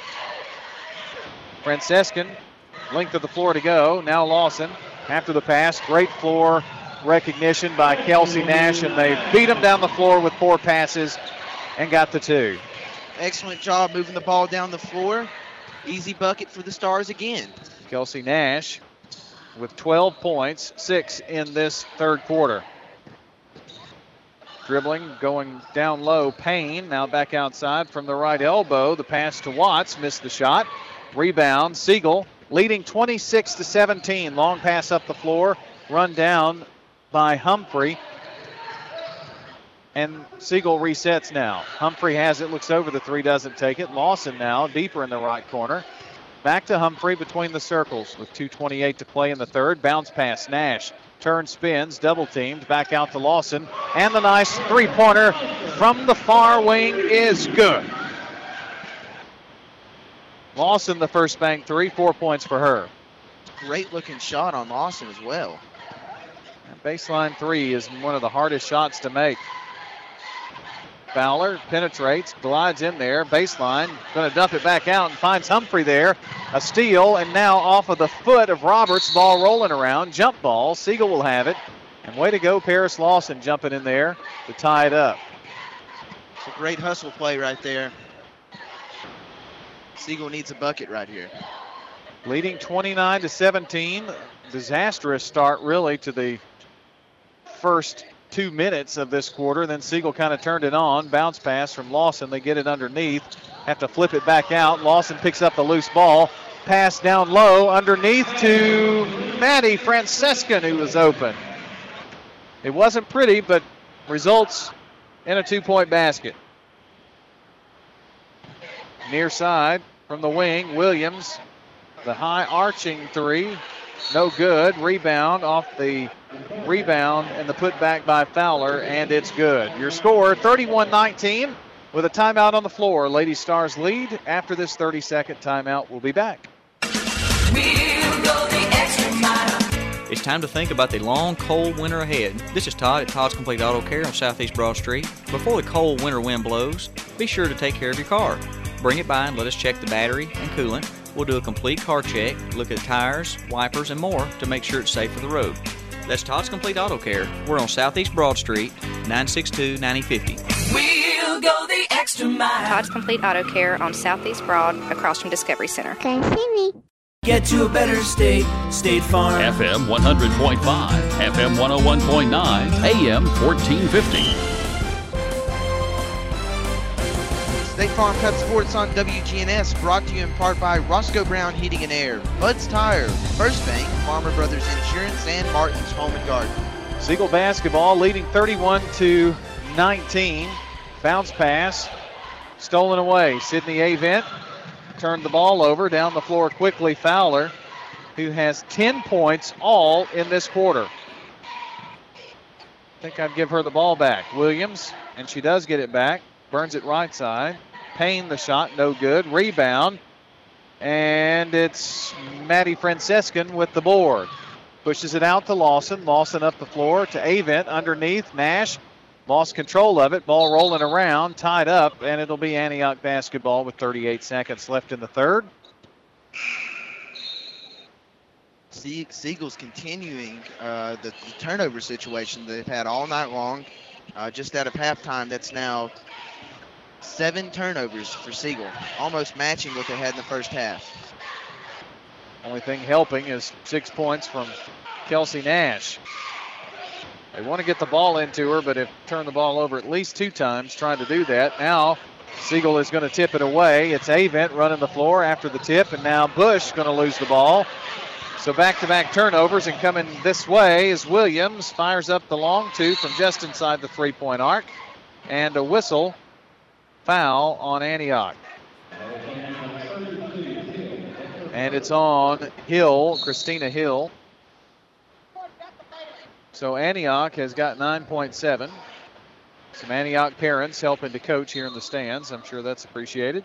S1: Francescan, length of the floor to go. Now Lawson after the pass. Great floor recognition by Kelsey Nash, and they beat him down the floor with four passes and got the two.
S2: Excellent job moving the ball down the floor. Easy bucket for the Stars again.
S1: Kelsey Nash with twelve points, six in this third quarter. Dribbling, going down low, Payne now back outside from the right elbow. The pass to Watts, missed the shot. Rebound, Siegel leading twenty-six to seventeen. Long pass up the floor, run down by Humphrey. And Siegel resets now. Humphrey has it, looks over the three, doesn't take it. Lawson now deeper in the right corner. Back to Humphrey between the circles with two twenty-eight to play in the third. Bounce pass, Nash. Turn, spins, double teamed, back out to Lawson. And the nice three-pointer from the far wing is good. Lawson, the first bank three, four points for her.
S2: Great looking shot on Lawson as well.
S1: That baseline three is one of the hardest shots to make. Fowler penetrates, glides in there, baseline, going to dump it back out and finds Humphrey there. A steal, and now off of the foot of Roberts, ball rolling around, jump ball. Siegel will have it. And way to go, Paris Lawson jumping in there to tie it up.
S2: It's a great hustle play right there. Siegel needs a bucket right here.
S1: Leading twenty-nine to seventeen. Disastrous start, really, to the first two minutes of this quarter. Then Siegel kind of turned it on. Bounce pass from Lawson. They get it underneath. Have to flip it back out. Lawson picks up the loose ball. Pass down low underneath to Maddie Francescan, who was open. It wasn't pretty, but results in a two-point basket. Near side from the wing, Williams. The high arching three. No good. Rebound off the rebound and the putback by Fowler, and it's good. Your score, thirty-one nineteen, with a timeout on the floor. Lady Stars lead. After this thirty-second timeout, we'll be back.
S10: We'll go the extra mile.
S3: It's time to think about the long, cold winter ahead. This is Todd at Todd's Complete Auto Care on Southeast Broad Street. Before the cold winter wind blows, be sure to take care of your car. Bring it by and let us check the battery and coolant. We'll do a complete car check, look at tires, wipers, and more to make sure it's safe for the road. That's Todd's Complete Auto Care. We're on Southeast Broad Street, nine six two, nine zero five zero.
S10: We'll go the extra mile.
S4: Todd's Complete Auto Care on Southeast Broad, across from Discovery Center.
S23: Come see me.
S10: Get to a better state, State Farm.
S11: F M one hundred point five, F M one oh one point nine, A M fourteen fifty.
S2: State Farm Cup Sports on W G N S, brought to you in part by Roscoe Brown Heating and Air, Bud's Tire, First Bank, Farmer Brothers Insurance, and Martin's Home and Garden.
S1: Siegel basketball leading thirty-one to nineteen. Bounce pass stolen away. Sydney Avent turned the ball over down the floor quickly. Fowler, who has ten points all in this quarter. I think I'd give her the ball back. Williams, and she does get it back. Burns it right side. Payne the shot, no good. Rebound. And it's Maddie Francescan with the board. Pushes it out to Lawson. Lawson up the floor to Avent underneath. Nash lost control of it. Ball rolling around, tied up, and it'll be Antioch basketball with thirty-eight seconds left in the third.
S2: Siegel's continuing uh, the, the turnover situation they've had all night long. Uh, just out of halftime, that's now seven turnovers for Siegel, almost matching what they had in the first half.
S1: Only thing helping is six points from Kelsey Nash. They want to get the ball into her, but have turned the ball over at least two times trying to do that. Now Siegel is going to tip it away. It's Avent running the floor after the tip, and now Bush going to lose the ball. So back-to-back turnovers, and coming this way is Williams. Fires up the long two from just inside the three-point arc. And a whistle foul on Antioch. And it's on Hill, Christina Hill. So Antioch has got nine point seven. Some Antioch parents helping to coach here in the stands. I'm sure that's appreciated.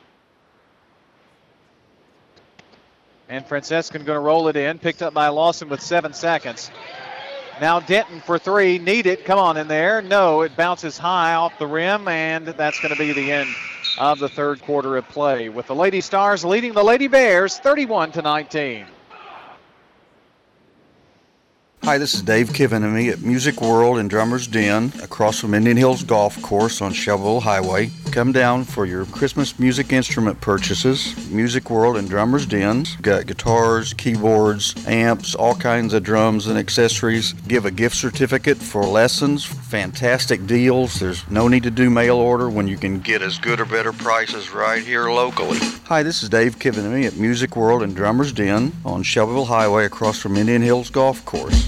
S1: And Francescan going to roll it in. Picked up by Lawson with seven seconds. Now Denton for three. Need it. Come on in there. No, it bounces high off the rim, and that's going to be the end of the third quarter of play, with the Lady Stars leading the Lady Bears thirty-one to nineteen.
S6: Hi, this is Dave Kivenemy at Music World in Drummers Den, across from Indian Hills Golf Course on Shelbyville Highway. Come down for your Christmas music instrument purchases. Music World in Drummers Den. Got guitars, keyboards, amps, all kinds of drums and accessories. Give a gift certificate for lessons. Fantastic deals. There's no need to do mail order when you can get as good or better prices right here locally. Hi, this is Dave Kivenemy at Music World in Drummers Den on Shelbyville Highway, across from Indian Hills Golf Course.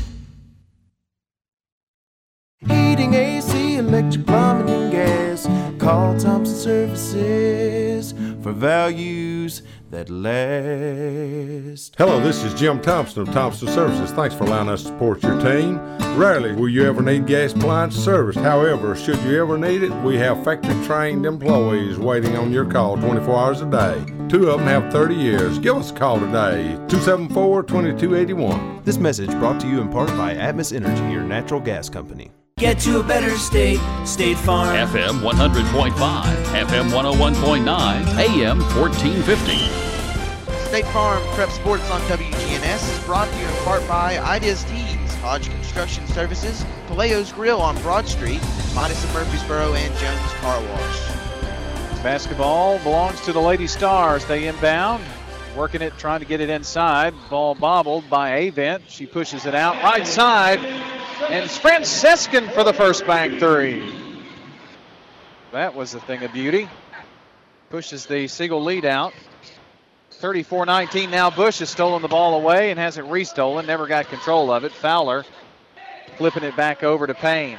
S10: Heating, A C, electric, plumbing, and gas. Call Thompson Services for values that last.
S7: Hello, this is Jim Thompson of Thompson Services. Thanks for allowing us to support your team. Rarely will you ever need gas appliance service. However, should you ever need it, we have factory-trained employees waiting on your call twenty-four hours a day. Two of them have thirty years. Give us a call today, two seven four, two two eight one.
S8: This message brought to you in part by Atmos Energy, your natural gas company.
S10: Get to a better state, State Farm.
S11: F M one hundred point five, F M one oh one point nine, A M fourteen fifty.
S2: State Farm Prep Sports on W G N S is brought to you in part by Ideas Tees, Hodge Construction Services, Paleo's Grill on Broad Street, Midas of Murfreesboro, and Jones Car Wash.
S1: Basketball belongs to the Lady Stars. They inbound, working it, trying to get it inside. Ball bobbled by Avent. She pushes it out right side. And it's Francescan for the first bank three. That was a thing of beauty. Pushes the Siegel lead out. thirty-four nineteen now. Bush has stolen the ball away and hasn't restolen. Never got control of it. Fowler flipping it back over to Payne.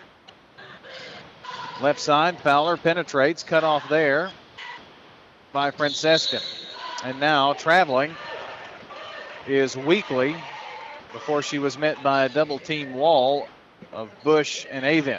S1: Left side, Fowler penetrates. Cut off there by Francescan. And now traveling is Weekly, before she was met by a double team wall of Bush and Avent.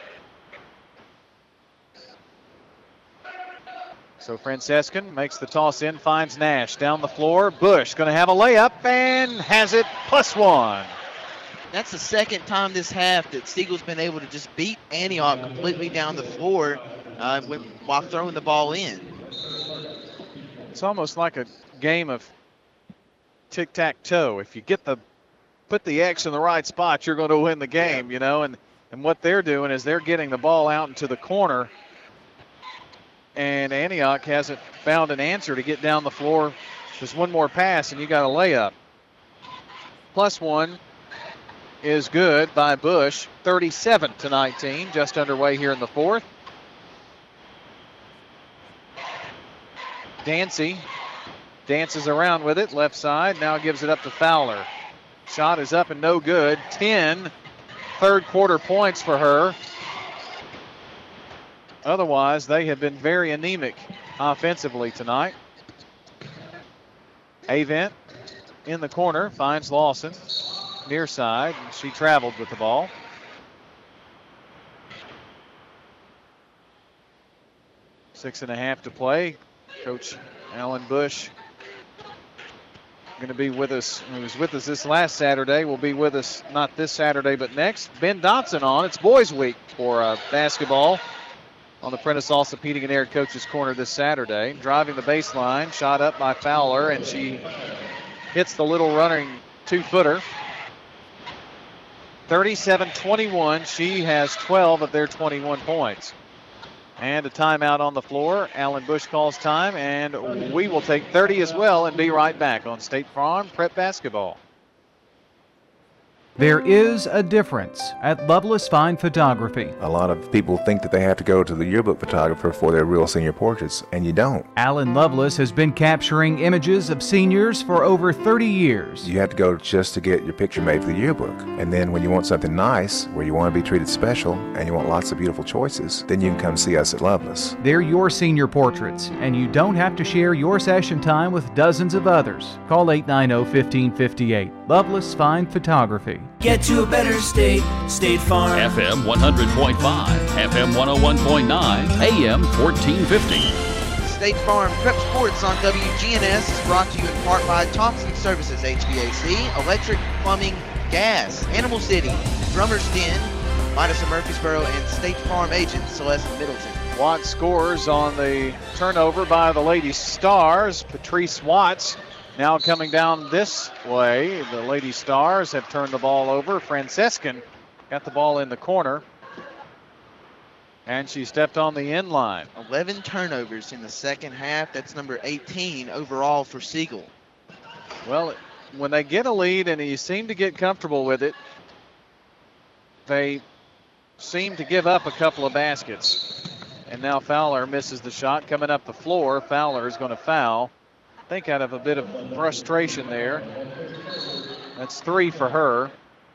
S1: So Francescan makes the toss in, finds Nash down the floor. Bush going to have a layup and has it, plus one.
S2: That's the second time this half that Siegel's been able to just beat Antioch completely down the floor uh, while throwing the ball in.
S1: It's almost like a game of tic-tac-toe. If you get the put the X in the right spot, you're going to win the game, you know. And, and what they're doing is they're getting the ball out into the corner, and Antioch hasn't found an answer to get down the floor. Just one more pass, and you got a layup. Plus one is good by Bush, thirty-seven to nineteen, just underway here in the fourth. Dancy dances around with it, left side, now gives it up to Fowler. Shot is up and no good. ten third quarter points for her. Otherwise, they have been very anemic offensively tonight. Avent in the corner finds Lawson near side. She traveled with the ball. Six and a half to play. Coach Alan Bush going to be with us, who was with us this last Saturday, will be with us not this Saturday but next. Ben Dotson on. It's Boys Week for uh, basketball on the Prentice Orthopedic and Air Coaches Corner this Saturday. Driving the baseline, shot up by Fowler, and she hits the little running two-footer. thirty-seven twenty-one. She has twelve of their twenty-one points. And a timeout on the floor. Alan Bush calls time, and we will take thirty as well and be right back on State Farm Prep Basketball.
S5: There is a difference at Loveless Fine Photography.
S9: A lot of people think that they have to go to the yearbook photographer for their real senior portraits, and you don't.
S5: Alan Loveless has been capturing images of seniors for over thirty years.
S9: You have to go just to get your picture made for the yearbook. And then when you want something nice, where you want to be treated special, and you want lots of beautiful choices, then you can come see us at Loveless.
S5: They're your senior portraits, and you don't have to share your session time with dozens of others. Call eight nine zero, one five five eight. Loveless Fine Photography.
S10: Get to a better state, State Farm.
S11: F M one hundred point five, F M one oh one point nine, A M fourteen fifty.
S2: State Farm Prep Sports on W G N S is brought to you in part by Thompson Services H V A C, Electric, Plumbing, Gas, Animal City, Drummer's Den, Midas of Murfreesboro, and State Farm agent Celeste Middleton.
S1: Watts scores on the turnover by the Lady Stars. Patrice Watts now coming down this way. The Lady Stars have turned the ball over. Francescan got the ball in the corner, and she stepped on the end line.
S2: eleven turnovers in the second half. That's number eighteen overall for Siegel.
S1: Well, when they get a lead and you seem to get comfortable with it, they seem to give up a couple of baskets. And now Fowler misses the shot. Coming up the floor, Fowler is going to foul. I think out of a bit of frustration there. That's three for her.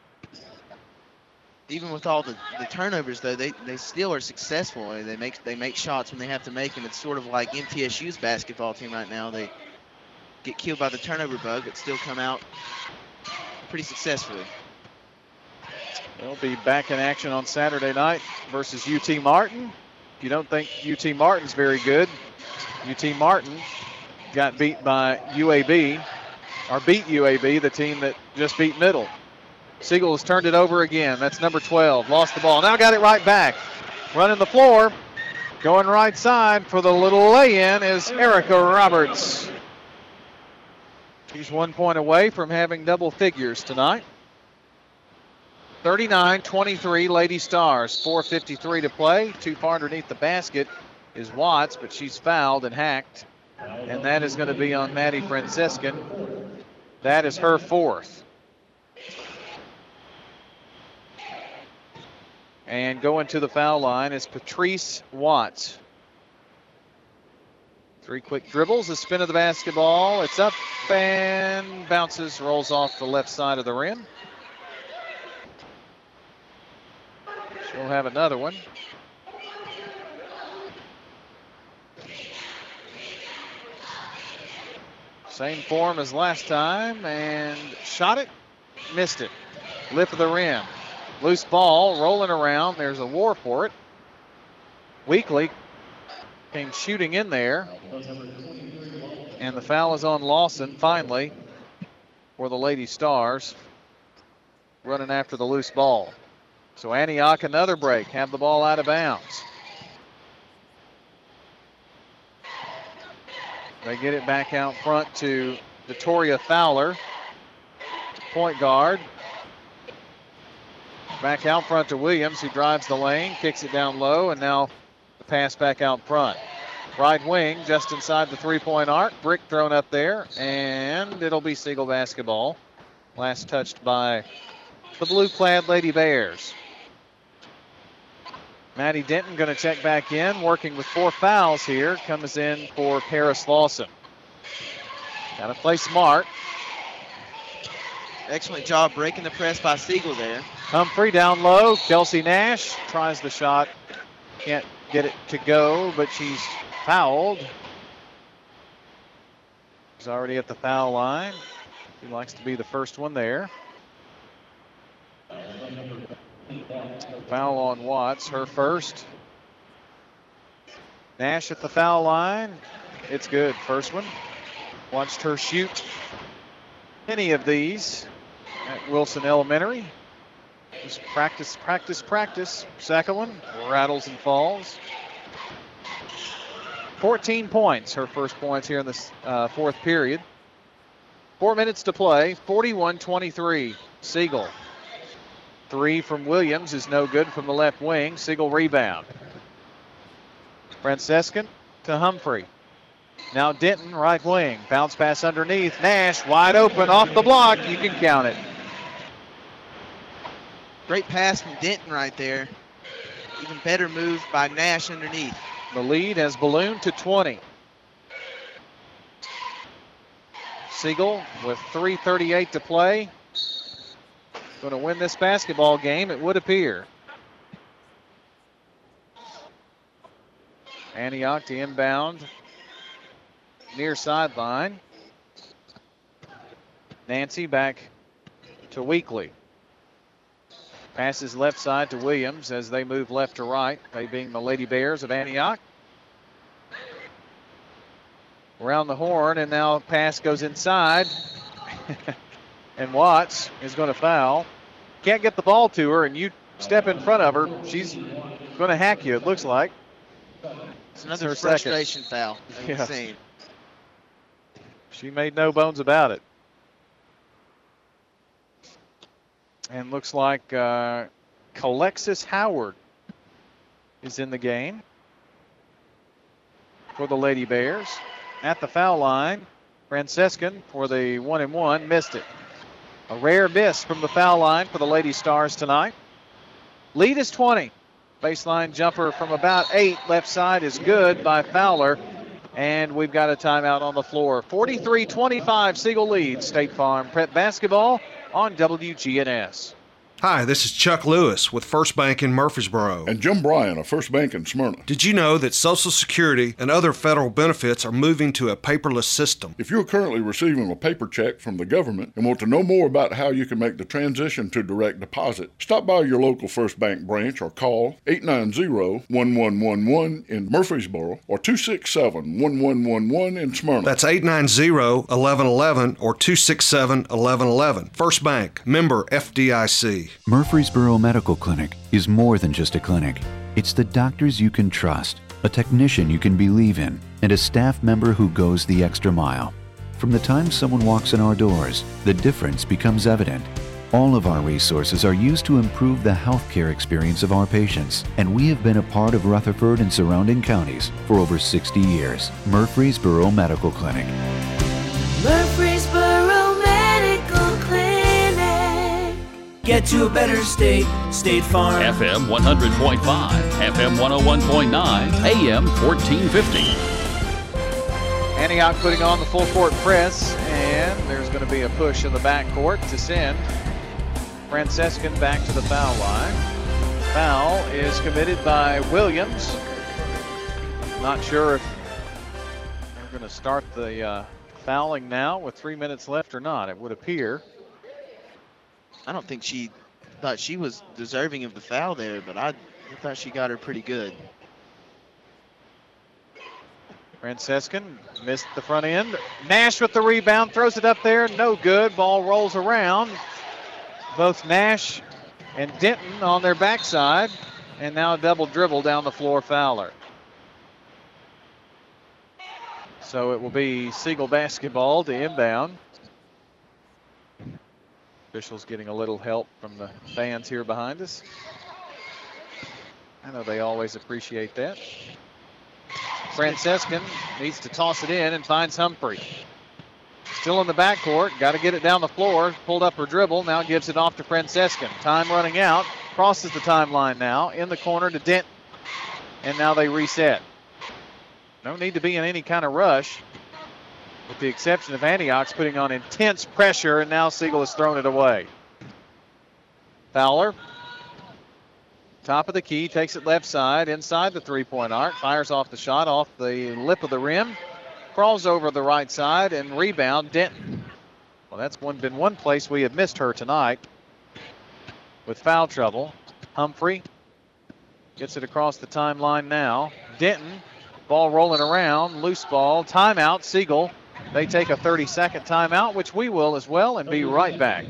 S2: Even with all the, the turnovers, though, they, they still are successful. They make they make shots when they have to make them. It's sort of like M T S U's basketball team right now. They get killed by the turnover bug, but still come out pretty successfully.
S1: They'll be back in action on Saturday night versus U T Martin. If you don't think U T Martin's very good, U T Martin got beat by U A B, or beat U A B, the team that just beat Middle. Siegel has turned it over again. That's number twelve. Lost the ball. Now got it right back. Running the floor. Going right side for the little lay-in is Erica Roberts. She's one point away from having double figures tonight. thirty-nine twenty-three Lady Stars. four fifty-three to play. Too far underneath the basket is Watts, but she's fouled and hacked. And that is going to be on Maddie Francescan. That is her fourth. And going to the foul line is Patrice Watts. Three quick dribbles, the spin of the basketball. It's up and bounces, rolls off the left side of the rim. She'll have another one. Same form as last time, and shot it, missed it. Lip of the rim. Loose ball, rolling around. There's a war for it. Weakley came shooting in there. And the foul is on Lawson, finally, for the Lady Stars. Running after the loose ball. So Antioch, another break, have the ball out of bounds. They get it back out front to Victoria Fowler, point guard. Back out front to Williams, who drives the lane, kicks it down low, and now the pass back out front. Right wing, just inside the three-point arc. Brick thrown up there, and it'll be Siegel basketball. Last touched by the blue-clad Lady Bears. Maddie Denton going to check back in, working with four fouls here. Comes in for Paris Lawson. Got to play smart.
S2: Excellent job breaking the press by Siegel there.
S1: Humphrey down low. Kelsey Nash tries the shot. Can't get it to go, but she's fouled. He's already at the foul line. He likes to be the first one there. Foul on Watts, her first. Nash at the foul line. It's good. First one. Watched her shoot any of these at Wilson Elementary. Just practice, practice, practice. Second one rattles and falls. fourteen points, her first points here in this uh, fourth period. Four minutes to play, forty-one twenty-three. Siegel. Three from Williams is no good from the left wing. Siegel rebound. Francescan to Humphrey. Now Denton, right wing. Bounce pass underneath. Nash wide open off the block. You can count it.
S2: Great pass from Denton right there. Even better move by Nash underneath.
S1: The lead has ballooned to twenty. Siegel with three thirty-eight to play. Going to win this basketball game, it would appear. Antioch to inbound. Near sideline. Nancy back to Weekly. Passes left side to Williams as they move left to right, they being the Lady Bears of Antioch. Around the horn, and now pass goes inside. And Watts is going to foul. Can't get the ball to her, and you step in front of her, she's going to hack you, it looks like.
S2: It's another frustration foul.
S1: Yeah.
S2: Insane.
S1: She made no bones about it. And looks like uh, Alexis Howard is in the game for the Lady Bears. At the foul line, Francescan for the one and one missed it. A rare miss from the foul line for the Lady Stars tonight. Lead is twenty. Baseline jumper from about eight. Left side is good by Fowler. And we've got a timeout on the floor. forty-three twenty-five, Siegel leads State Farm Prep Basketball on W G N S.
S12: Hi, this is Chuck Lewis with First Bank in Murfreesboro.
S13: And Jim Bryan of First Bank in Smyrna.
S12: Did you know that Social Security and other federal benefits are moving to a paperless system?
S13: If you're currently receiving a paper check from the government and want to know more about how you can make the transition to direct deposit, stop by your local First Bank branch or call eight nine zero, one one one one in Murfreesboro or two six seven, one one one one in Smyrna.
S12: That's eight nine zero, one one one one or two six seven, one one one one. First Bank, member F D I C.
S15: Murfreesboro Medical Clinic is more than just a clinic. It's the doctors you can trust, a technician you can believe in, and a staff member who goes the extra mile. From the time someone walks in our doors, the difference becomes evident. All of our resources are used to improve the healthcare experience of our patients, and we have been a part of Rutherford and surrounding counties for over sixty years. Murfreesboro Medical Clinic.
S23: Murfreesboro Medical Clinic. Get to a better state, State Farm.
S11: F M one hundred point five, F M one oh one point nine, A M fourteen fifty.
S1: Antioch putting on the full court press, and there's going to be a push in the backcourt to send Francescan back to the foul line. Foul is committed by Williams. Not sure if they're going to start the uh, fouling now with three minutes left or not. It would appear.
S2: I don't think she thought she was deserving of the foul there, but I, I thought she got her pretty good.
S1: Francescan missed the front end. Nash with the rebound, throws it up there, no good. Ball rolls around. Both Nash and Denton on their backside, and now a double dribble down the floor, Fowler. So it will be Siegel basketball to inbound. Officials getting a little help from the fans here behind us. I know they always appreciate that. Francescan needs to toss it in and finds Humphrey. Still in the backcourt, got to get it down the floor. Pulled up her dribble, now gives it off to Francescan. Time running out, crosses the timeline now, in the corner to Denton. And now they reset. No need to be in any kind of rush, with the exception of Antioch's putting on intense pressure, and now Siegel has thrown it away. Fowler, top of the key, takes it left side, inside the three-point arc, fires off the shot off the lip of the rim. crawls over the right side and rebound Denton. Well, that's one, been one place we have missed her tonight with foul trouble. Humphrey gets it across the timeline now. Denton, ball rolling around, loose ball, timeout, Siegel. They take a thirty-second timeout, which we will as well, and be right back.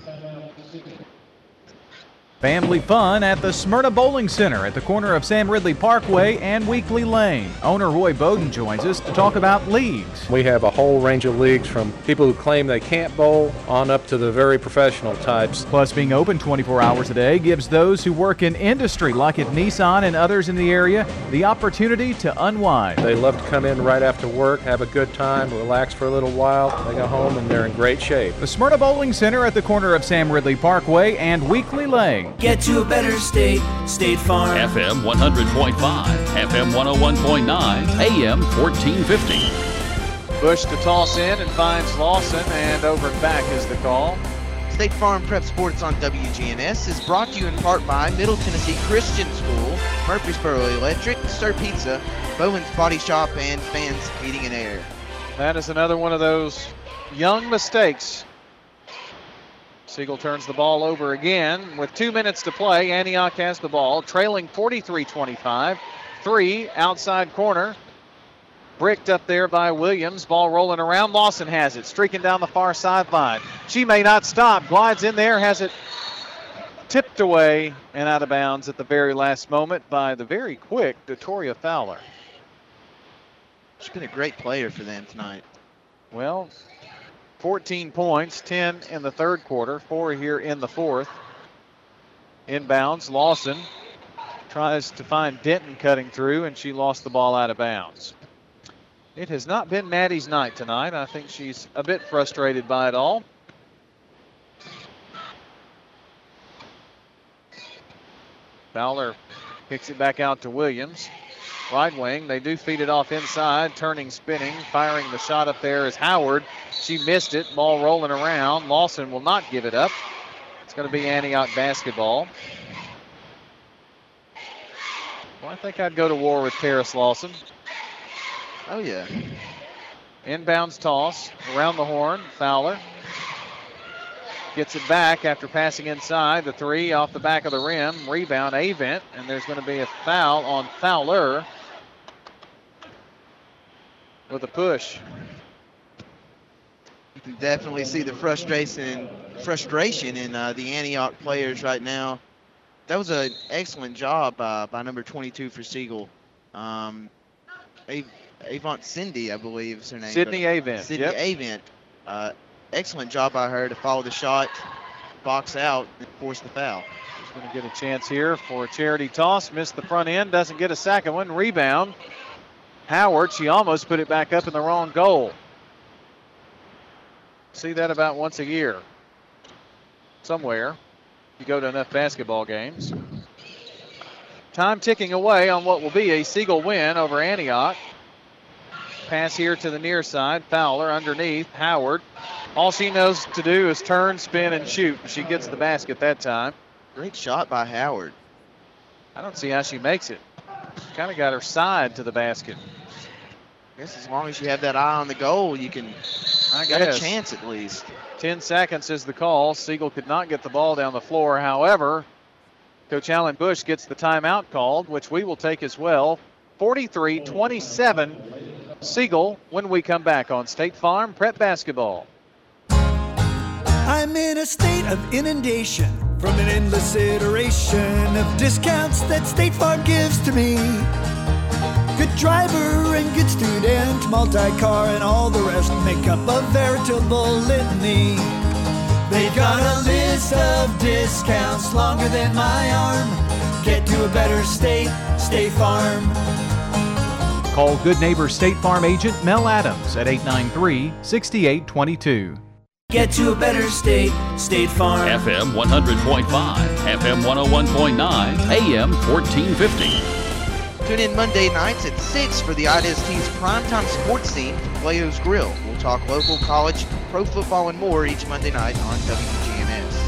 S5: Family fun at the Smyrna Bowling Center at the corner of Sam Ridley Parkway and Weekly Lane. Owner Roy Bowden joins us to talk about leagues.
S16: We have a whole range of leagues from people who claim they can't bowl on up to the very professional types.
S5: Plus, being open twenty-four hours a day gives those who work in industry like at Nissan and others in the area the opportunity to unwind.
S16: They love to come in right after work, have a good time, relax for a little while. They go home and they're in great shape.
S5: The Smyrna Bowling Center at the corner of Sam Ridley Parkway and Weekly Lane.
S23: Get to a better state, State Farm.
S11: F M one hundred point five, F M one oh one point nine, A M fourteen fifty.
S1: Bush to toss in and finds Lawson, and over and back is the call.
S2: State Farm Prep Sports on W G N S is brought to you in part by Middle Tennessee Christian School, Murfreesboro Electric, Sir Pizza, Bowen's Body Shop, and Fans Heating and Air.
S1: That is another one of those young mistakes. Siegel turns the ball over again with two minutes to play. Antioch has the ball, trailing forty-three twenty-five. Three, outside corner. Bricked up there by Williams. Ball rolling around. Lawson has it, streaking down the far sideline. She may not stop. Glides in there, has it tipped away and out of bounds at the very last moment by the very quick Detoria Fowler.
S2: She's been a great player for them tonight.
S1: Well, fourteen points, ten in the third quarter, four here in the fourth. Inbounds, Lawson tries to find Denton cutting through, and she lost the ball out of bounds. It has not been Maddie's night tonight. I think she's a bit frustrated by it all. Fowler kicks it back out to Williams. Right wing, they do feed it off inside, turning, spinning, firing the shot up there is Howard. She missed it, ball rolling around. Lawson will not give it up. It's going to be Antioch basketball. Well, I think I'd go to war with Paris Lawson.
S2: Oh, yeah.
S1: Inbounds toss around the horn. Fowler gets it back after passing inside. The three off the back of the rim. Rebound, Avent, and there's going to be a foul on Fowler with a push.
S2: You can definitely see the frustration, frustration in uh, the Antioch players right now. That was an excellent job uh, by number twenty-two for Siegel. Um, Avent Cindy, I believe is her name.
S1: Sydney Avent.
S2: Sydney
S1: yep.
S2: Avent. Uh, excellent job by her to follow the shot, box out, and force the foul.
S1: She's going to get a chance here for a charity toss. Missed the front end, doesn't get a second one. Rebound. Howard, she almost put it back up in the wrong goal. See that about once a year. Somewhere. You go to enough basketball games. Time ticking away on what will be a Siegel win over Antioch. Pass here to the near side. Fowler underneath. Howard. All she knows to do is turn, spin, and shoot. She gets the basket that time.
S2: Great shot by Howard.
S1: I don't see how she makes it. She kind of got her side to the basket.
S2: I guess as long as you have that eye on the goal, you can
S1: I
S2: got
S1: guess.
S2: a chance at least.
S1: Ten seconds is the call. Siegel could not get the ball down the floor. However, Coach Alan Bush gets the timeout called, which we will take as well. forty-three twenty-seven Siegel when we come back on State Farm Prep Basketball.
S10: I'm in a state of inundation from an endless iteration of discounts that State Farm gives to me. Good driver and good student, multi-car and all the rest make up a veritable litany. They've got a list of discounts longer than my arm. Get to a better state, State Farm.
S5: Call Good Neighbor State Farm agent Mel Adams at eight nine three, six eight two two.
S23: Get to a better state, State Farm.
S11: F M one hundred point five, F M one oh one point nine, A M fourteen fifty.
S2: Tune in Monday nights at six for the I D S T's primetime sports scene, Leo's Grill. We'll talk local, college, pro football, and more each Monday night on W G N S.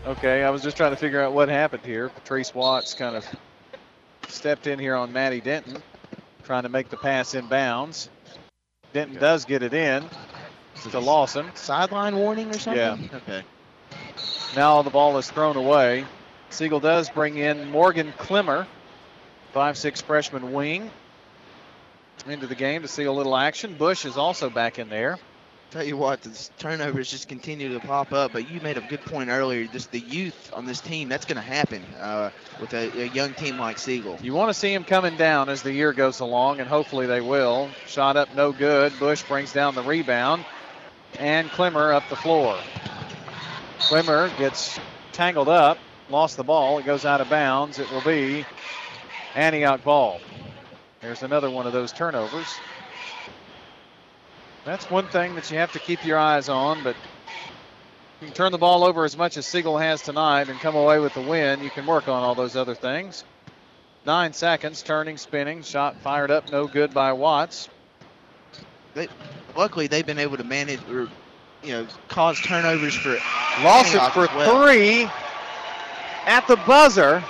S1: Okay, I was just trying to figure out what happened here. Patrice Watts kind of stepped in here on Maddie Denton, trying to make the pass in bounds. Denton okay. does get it in to Lawson.
S2: Sideline warning or something?
S1: Yeah.
S2: Okay.
S1: Now the ball is thrown away. Siegel does bring in Morgan Klimmer, five six freshman wing, into the game to see a little action. Bush is also back in there.
S2: Tell you what, the turnovers just continue to pop up, but you made a good point earlier. Just the youth on this team, that's going to happen uh, with a, a young team like Siegel.
S1: You want to see him coming down as the year goes along, and hopefully they will. Shot up, no good. Bush brings down the rebound, and Klimmer up the floor. Klimmer gets tangled up, lost the ball. It goes out of bounds. It will be Antioch ball. There's another one of those turnovers. That's one thing that you have to keep your eyes on, but you can turn the ball over as much as Siegel has tonight and come away with the win. You can work on all those other things. Nine seconds, turning, spinning, shot fired up, no good by Watts.
S2: They, luckily, they've been able to manage or, you know, cause turnovers for
S1: lost it for well. three at the buzzer.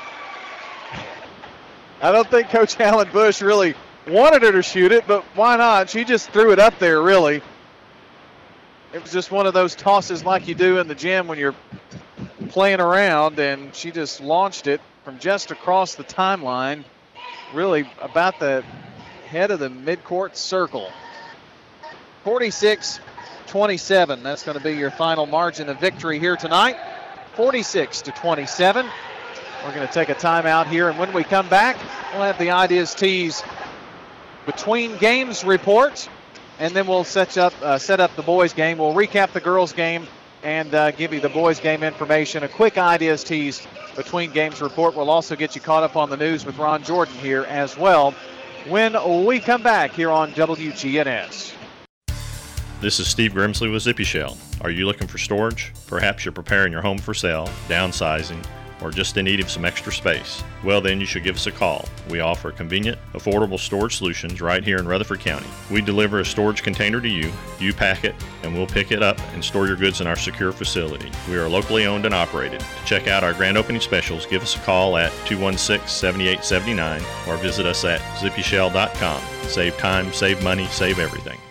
S1: I don't think Coach Alan Bush really wanted her to shoot it, but why not? She just threw it up there, really. It was just one of those tosses like you do in the gym when you're playing around, and she just launched it from just across the timeline, really about the head of the midcourt circle. forty-six twenty-seven, that's going to be your final margin of victory here tonight. forty-six to twenty-seven. We're going to take a timeout here, and when we come back, we'll have the Ideas Tees between games report, and then we'll set up uh, set up the boys game. We'll recap the girls game and uh, give you the boys game information. A quick Ideas Tees between games report. We'll also get you caught up on the news with Ron Jordan here as well when we come back here on W G N S.
S17: This is Steve Grimsley with Zippy Shell. Are you looking for storage? Perhaps you're preparing your home for sale, downsizing, or just in need of some extra space? Well, then you should give us a call. We offer convenient, affordable storage solutions right here in Rutherford County. We deliver a storage container to you, you pack it, and we'll pick it up and store your goods in our secure facility. We are locally owned and operated. To check out our grand opening specials, give us a call at two one six, seven eight seven nine or visit us at zippy shell dot com. Save time, save money, save everything.